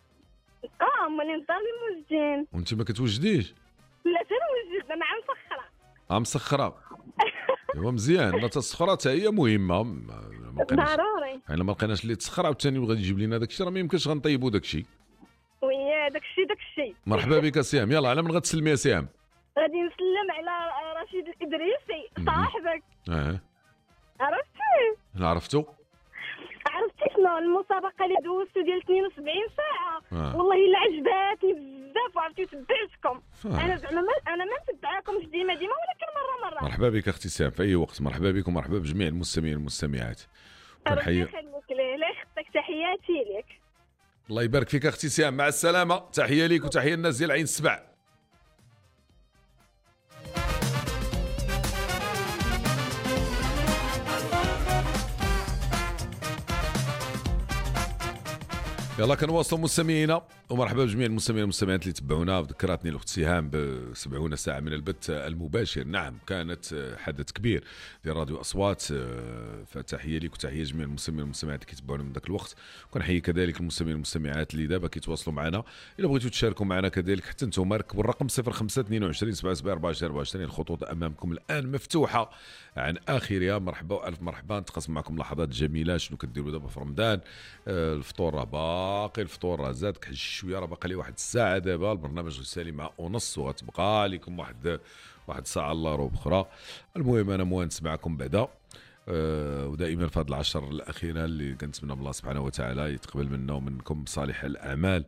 مالي نضامي موجدين. وانت ما كتوجديش؟ لا تنوجد، انا عم مسخره. مسخره. ايوا مزيان، لا السخره حتى هي مهمه. ضروري. الا ما لقيناش اللي تسخر عاوتاني بغى يجيب لنا داك الشيء، راه ما يمكنش غنطيبوا داك الشيء. ويا داك الشيء. مرحبا بك سهام. يلا على من غتسلمي يا سهام؟ غادي نسلم على رشيد الادريسي صاحبك. عرفتي؟ انا عرفتو. عرفتي شنو المسابقه اللي دوزتو ديال 72 ساعه؟ والله الا عجباتني بزاف وعرفتي تبعتكم. انا زعما انا ما نتبعكمش ديما ولكن مره. مرحبا بك اختي سهام في اي وقت. مرحبا بك ومرحبا بجميع المستمعين والمستمعات. ربي يخليك ليه، لا يخطيك، تحياتي لك. الله يبارك فيك اختي سهام، مع السلامه. تحيه ليك وتحيه للناس ديال عين السبع. يلا كنواصلوا مستمعينا، ومرحبا بجميع المستمعين والمستمعات اللي تبعونا. ذكرتني الاخت سهام ب 70 ساعه من البث المباشر. نعم كانت حدث كبير ديال راديو اصوات، فتحيه لك وتحيه جميع المستمعين والمستمعات اللي كيتبعونا من ذاك الوقت. وكنحيي كذلك المستمعين والمستمعات اللي دابا كيتواصلوا معنا. الا بغيتوا تشاركوا معنا كذلك حتى انتم، ركبوا الرقم 0522 77 24 24. الخطوط امامكم الان مفتوحه عن اخرها. مرحبا والف مرحبا. نتقاسم معكم لحظات جميله. شنو كديروا دابا في رمضان؟ الفطور راه باقي، الفطور راه زاد شويه، راه باقي لي واحد الساعه دابا. البرنامج غيسالي مع ونص، وغتبقى لكم واحد ساعه الله روب اخرى. المهم انا موانس معكم بعدا، ودائما في هذه العشر الاخيره اللي كنتمنى من الله سبحانه وتعالى يتقبل منا ومنكم صالح الاعمال.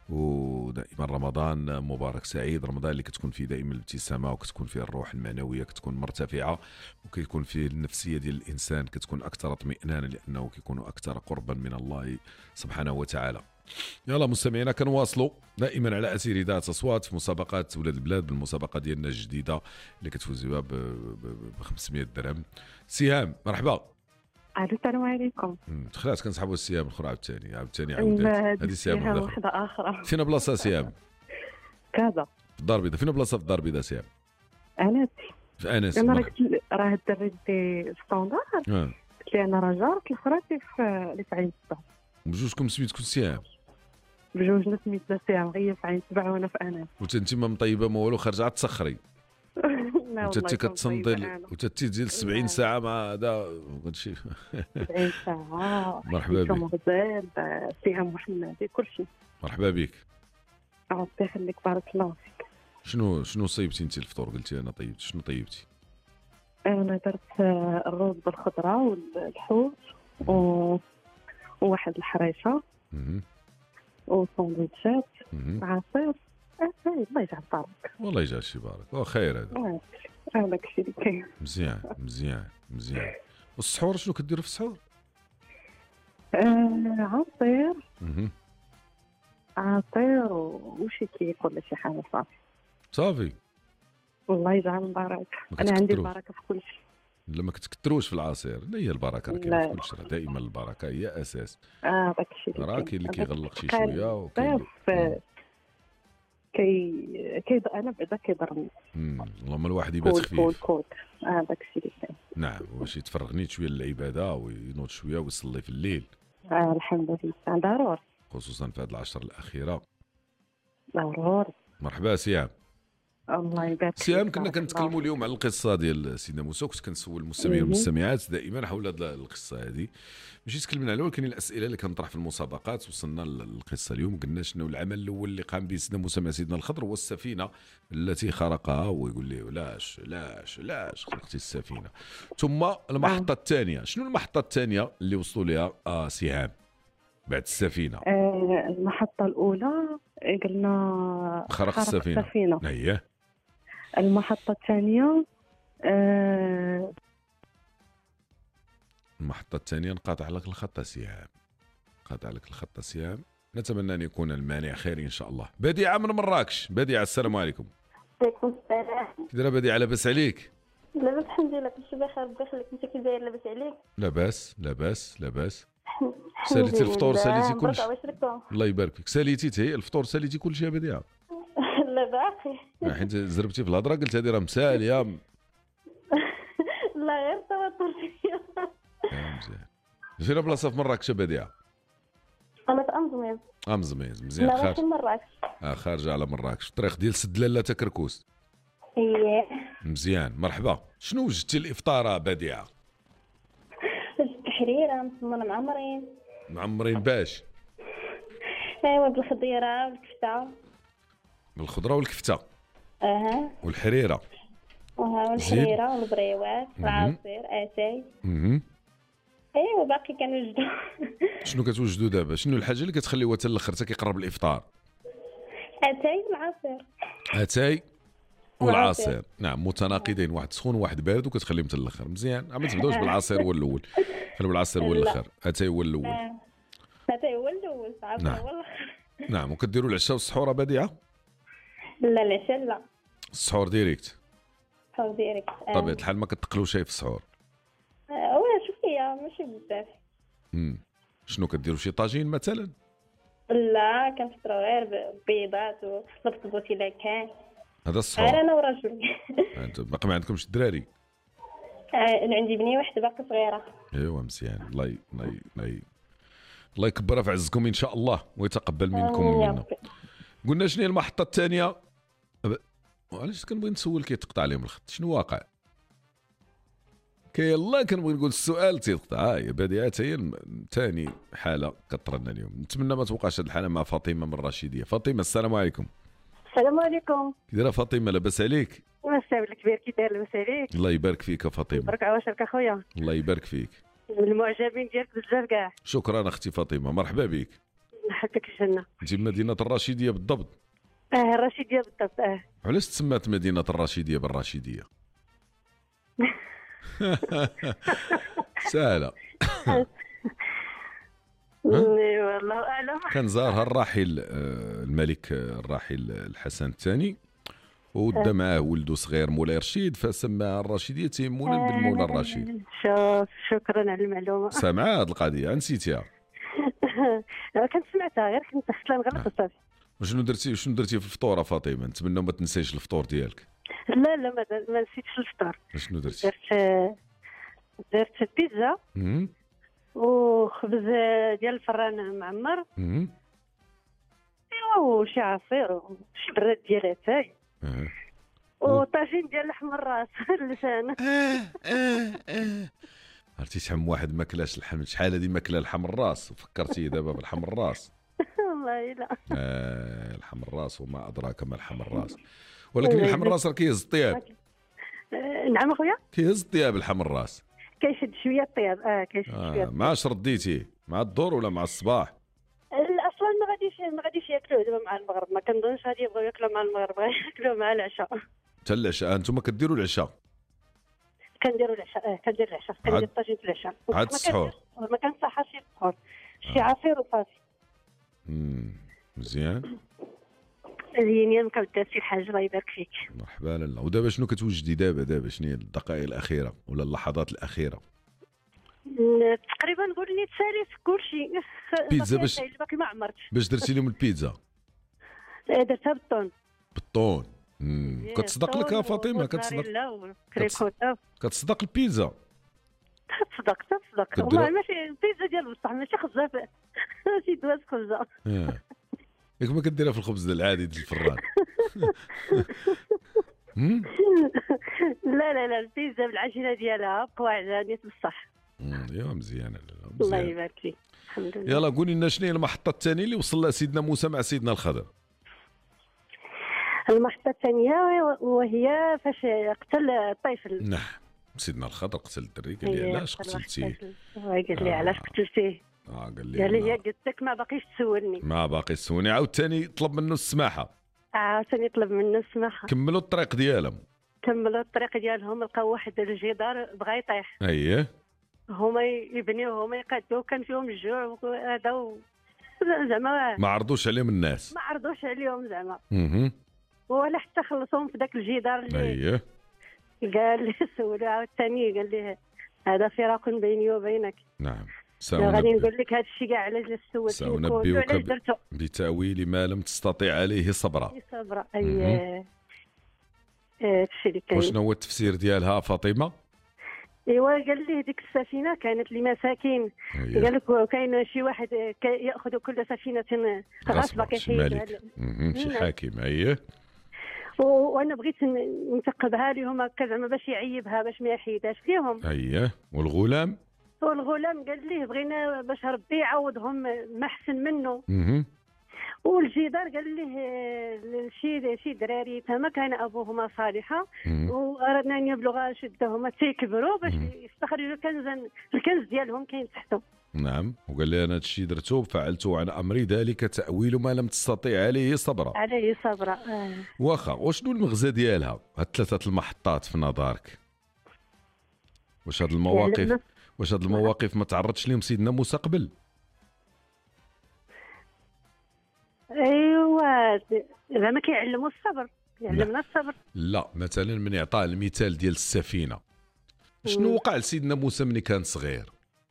ودائما رمضان مبارك سعيد، رمضان اللي كتكون فيه دائما الابتسامه، وكتكون فيه الروح المعنويه كتكون مرتفعه، وكيكون فيه النفسيه ديال الانسان كتكون اكثر اطمئنانا، لانه كيكون اكثر قربا من الله سبحانه وتعالى. يلا مستمعينا كنواصلوا دائما على اثير اذاعه اصوات في مسابقات ولاد البلاد، بالمسابقه ديالنا الجديده اللي كتفوزوا ب 500 درهم. سهام مرحبا. السلام عليكم. دخلات كنسحبوا السهام الاخرى عاوتاني عاودات. هذه سهام واحده اخرى. فينا بلاصه سهام؟ كذا في الدار البيضاء. فينا بلاصه في الدار البيضاء سهام؟ اناتي. في انس. انا راه الدري دي ستاندار. قلت لي انا راه جارك الاخرى اللي في عين سبع. بجوجكم سميتكم سهام؟ بجوجنا سميتنا سهام، غير في عين سبع وانا في انس. وانت ما مطيبه ما والو، خارجه تسخري. لا والله كتصندل وتتي 70 ساعه مع هذا هادشي. 70 ساعه. مرحبا بك. غزال سهام محمدي كلشي. مرحبا بك. ربي يخليك بارك الله فيك. شنو صيبتي انت الفطور؟ قلتي انا طيبت، شنو طيبتي؟ انا درت الرز بالخضره والحوت وواحد الحريشه وساندويتشات عصير. الله يجعل بارك. والله يجعل شي بارك، وخير هذا. هذاك الشيء اللي كاين. مزيان. والسحور شنو كديروا في السحور؟ عصير وشي كيك ولا شي حاجه صافي. صافي. والله يجعل مبارك. انا عندي البركه في كل شيء. لا ما كتكثروش في العصير، لا هي البركه كاينه في كل شيء، دائما البركه هي اساس. داك الشيء راه كاين اللي كيغلق شي شويه وكاين انا بعدا كيضرني. اللهم الواحد يبات خفيف. داك الشيء اللي كاين. نعم، واش يتفرغ نيت شويه للعباده وينوض شويه ويصلي في الليل. الحمد لله ضروري، خصوصا في هذه العشر الاخيره. ضروري. مرحبا سيام. الله يبارك فيك. سيام، كنا كنتكلموا اليوم على القصه ديال سيدنا موسى، كنت كنسول المستمعين والمستمعات دائما حول هذه القصه هذه. ماشي تكلمنا عليها، ولكن الاسئله اللي كنطرح في المسابقات وصلنا للقصه اليوم. قلنا شنو العمل الاول اللي قام به سيدنا موسى مع سيدنا الخضر، هو السفينه التي خرقها، ويقول له علاش خرقتي السفينه. ثم المحطه الثانيه، شنو المحطه الثانيه اللي وصلوا لها سهام بعد السفينه؟ المحطه الاولى قلنا خرق السفينه. اييه. المحطه الثانيه المحطة الثانية نقاطع لك الخط سهام. نتمنى أن يكون المانع خير إن شاء الله. بديعة من مراكش. بديعة، السلام عليكم. وعليكم السلام. كي دايرة بديعة؟ لاباس عليك؟ لاباس الحمد لله، كلشي بخير، ربي يخليك. أنت كي داير؟ لاباس عليك؟ لاباس. ساليتي الفطور، ساليتي كلشي؟ الله يبارك فيك. ساليتي الفطور، ساليتي كلشي يا بديعة؟ لا باقي. حيت زربتي في الهضرة قلت هذه راه مسالية. لا غير توتر فيا. مزيان. فين بلاصه في مراكش بديعه؟ انا في امزميز. مزيان. لا ماشي مراكش. خارجه على مراكش، الطريق ديال سد لاله كركوس. اييه. مزيان، مرحبا. شنو وجدتي الافطار بديعه؟ وجدت حريره مسمونه معمرين باش؟ ايوا بالخضيره والكفته. بالخضره والكفته. والحريره. والحريره والبريوات والعصير اتاي. ايوا باقي كنوجدوا. شنو كتوجدوا دابا؟ شنو الحاجه اللي كتخليوها حتى الاخر حتى كيقرب الافطار؟ اتاي والعصير. نعم، متناقضين، واحد سخون وواحد بارد، وكتخليهم حتى الاخر. مزيان، ما تبداوش بالعصير هو الاول، خليو بالعصير هو الاخر. اتاي هو الاول. اتاي هو الاول، العصير هو الاخر. نعم. وكديروا العشاء والسحور بديعه؟ لا العشاء لا. السحور ديريكت. ديريكت. طبيعة الحال ما كتقلوا شيء في السحور؟ شويه ماشي بزاف. شنو كديروا، شي طاجين مثلا؟ لا كنفطروا غير بيضات ولبطبوط الا كان. هذا السحور؟ غير انا وراجلي. انت باقي ما عندكمش الدراري؟ انا عندي بنيه واحده باقي صغيره. ايوا مزيان. الله يكبرها في عزكم ان شاء الله ويتقبل منكم ومنا. قلنا شنو هي المحطه الثانيه؟ علاش كنبغي نسول كيتقطع عليهم الخط؟ شنو واقع؟ يلا كنبغي نقول السؤال تيتقطع. يا بديعة هي ثاني حاله كطرنا اليوم. نتمنى ما توقعش هذه الحاله مع فاطمه من الرشيديه. فاطمه، السلام عليكم. السلام عليكم. كي دايره فاطمه؟ لاباس عليك؟ مساء الكبير، كي داير؟ لاباس عليك؟ الله يبارك فيك فاطمه. برك عواشرك اخويا. الله يبارك فيك. من المعجبين ديالك بزاف كاع. شكرا اختي فاطمه، مرحبا بك. نحبك الجنه. انت من مدينه الرشيديه بالضبط؟ الرشيديه بالضبط. علاش تسمات مدينه الرشيديه بالرشيديه؟ سهله. والله اعلم. كان زارها الراحل الملك الراحل الحسن الثاني، ودا معاه ولده صغير مولاي رشيد، فسماها الرشيديه تيمونا بالمولى الرشيد. شكرا على المعلومه. سامعه هذه القضيه؟ نسيتيها؟ كنت سمعتها غير كنت دخلت نغلط الصافي. شنو درتي في الفطور فاطمه؟ نتمنى ما تنسيش الفطور ديالك. لا ما نسيتش الفطور. شنو درتي؟ درت البيتزا وخبز ديال الفران معمر، وشي عصير وشي براد ديال اتاي، وطاجين ديال لحم الراس اللسان. عرفتي شحال واحد ما كلاش اللحم، شحال هذه ما كلا لحم الراس، وفكرتي دابا بالحم الراس. والله لا. لحم الراس وما ادراك ما لحم الراس. ولكن لحم الراس راه كيهز الطياب. نعم اخويا، كيهز الطياب لحم الراس، كيشد شويه الطياب. كيشد شويه. مع اش رديتيه؟ مع الظهر ولا مع الصباح؟ اصلا ما غاديش ياكلوه دابا مع المغرب، ما كنظنش غادي يبغيو ياكلوا مع المغرب، ياكلوه مع العشاء. حتى العشاء انتم كديروا العشاء؟ كنديروا العشاء. كندير العشاء، كندير طاجين العشاء. عاد السحور ما كنصحاش السحور، شي عصير وصافي. مزيان. الينيا مكبدا شي حاجه الله يبارك فيك. مرحبا لاله. ودابا شنو كتوجدي دابا شنو هي الدقائق الاخيره ولا اللحظات الاخيره؟ تقريبا نقول لي تسالي في كل شيء. بيتزا باقي ما عمرتش. باش درتي لهم البيتزا؟ درتها بالطون. بالطون. كتصدق لك يا فاطمه؟ كتصدق البيتزا؟ تصدق والله ماشي البيتزا ديال بصح ماشي خبزه ماشي دواز خبزه. ياك ما كديرها في الخبز العادي ديال الفران؟ لا البيتزا بالعجينه ديالها بقواعد عاديه بصح. يا مزيانه. الله يبارك فيك. الحمد لله. يلا قولي لنا شنو هي المحطه الثانيه اللي وصل لها سيدنا موسى مع سيدنا الخضر؟ المحطه الثانيه وهي فاش قتل الطفل. نعم. سيدنا الخضر قتل الدري. قال لي علاش قتلتيه؟ قال لي علاش قتلتيه؟ قال لي قلت لك ما باقيش تسولني. ما باقي تسولني. عاوتاني طلب منه السماحه. عاوتاني طلب منه السماحه. كملوا الطريق ديالهم. لقاو واحد الجدار بغا يطيح. اييه. هما يبنيوه هما يقادوه كان فيهم الجوع وهذا زعما ما عرضوش عليهم الناس. زعما. ولا حتى خلصوهم في ذاك الجدار اللي. اييه. قال لي سولو عاوتاني قال لي هذا فراق بيني وبينك. نعم. غادي نقول لك هذا الشيء كاع علاش سولت. سأنبئك بتأويل ما لم تستطيع عليه صبرا. اييه. هادشي اللي كاين. وشنو هو التفسير ديالها فاطمه؟ ايوا قال لي ديك السفينه كانت لمساكين. قال لك كاين شي واحد ياخذ كل سفينه غصبا كيحيدها شي حاكم. اييه. وانا بغيت نثقبها لهم هكا زعما باش يعيبها باش ما يحيدهاش فيهم. اييه. والغلام قال ليه بغينا باش ربي يعوضهم ما احسن منه. والجدار قال ليه شي دراري تما كان ابوهما صالحه واردنا ان يبلغا شدهما تيكبروا باش يستخرجوا الكنز ديالهم كاين تحته. نعم. وقال لي انا هادشي درته فعلته عن امري ذلك تاويل ما لم تستطيع عليه صبرا. واخا. وشنو المغزى ديالها هاد ثلاثه المحطات في نظرك؟ واش هاد المواقف ما تعرضش لهم سيدنا موسى قبل؟ ايوا زعما كيعلموا الصبر. يعلمنا الصبر. لا مثلا من يعطى المثال ديال السفينه شنو وقع لسيدنا موسى ملي كان صغير؟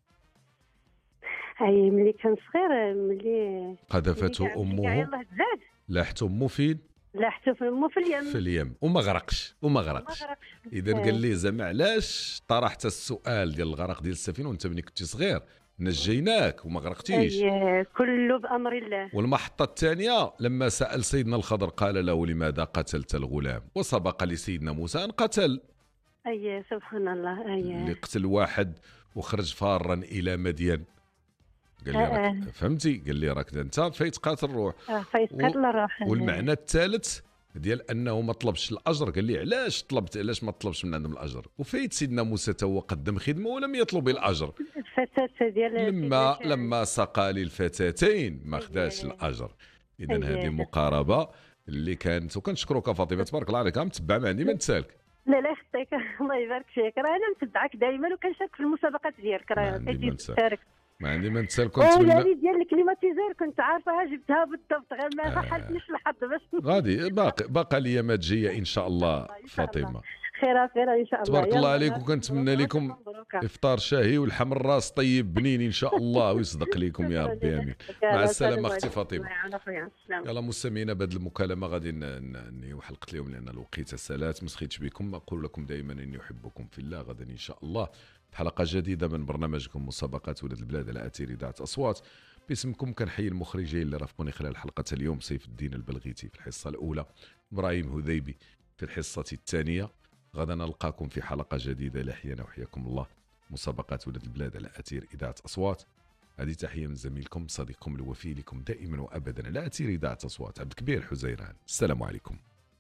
ملي كان صغير ملي قذفته امه. لاحت امه فين؟ لاحته في امه في اليم وما غرقش. اذا قال لي زعما علاش طرحت السؤال ديال الغرق ديال السفينه وانت ملي كنتي صغير نجيناك وما غرقتيش. كله بامر الله. والمحطه الثانيه لما سال سيدنا الخضر قال له لماذا قتلت الغلام؟ وسبق لسيدنا موسى ان قتل. سبحان الله. اللي قتل واحد وخرج فارا الى مدين. قال لي راك فهمتي؟ قال لي راك انت فايت قاتل الروح. فايت قاتل الروح. والمعنى الثالث ديال انه ما طلبش الاجر. قال لي علاش ما طلبش من عندهم الاجر؟ وفايت سيدنا موسى تو قدم خدمه ولم يطلب الاجر. الفتاه ديال لما سقى للفتاتين ما خداش الاجر. اذا هذه مقاربه اللي كانت. وكنشكروك فاطمه تبارك الله عليك متبع. ما عندي ما نسالك. لا يخطيك الله يبارك فيك. راه انا متبعك دائما وكنشارك في المسابقات ديالك. راه كتجي تشارك. ما عندي ما نسال. كنت نتمنى ديال الكليماتيزور كنت عارفاها جبتها بالضبط غير ما حالتنيش الحظ باش غادي باقي لي ايامات جايه ان شاء الله فاطمه. خير ان شاء الله. تبارك الله عليك. وكنتمنى لكم افطار شاهي ولحم الراس طيب بنين ان شاء الله ويصدق لكم يا ربي امين. مع السلامه اختي فاطمه. يلا مستمعينا بهذه المكالمه غادي ننهيو حلقه اليوم لان الوقيته سالات. ما سخيتش بكم. اقول لكم دائما اني احبكم في الله. غدا ان شاء الله حلقه جديده من برنامجكم مسابقات ولاد البلاد على اثير اذاعه اصوات. باسمكم كنحيي المخرجين اللي رافقوني خلال حلقه اليوم. سيف الدين البلغيتي في الحصه الاولى، ابراهيم هذيبي في الحصه الثانيه. غدا نلقاكم في حلقه جديده. لحيانا وحياكم الله. مسابقات ولاد البلاد على اثير اذاعه اصوات. هذه تحيه من زميلكم صديقكم الوفي لكم دائما وابدا على اثير اذاعه اصوات عبد الكبير حزيران. السلام عليكم.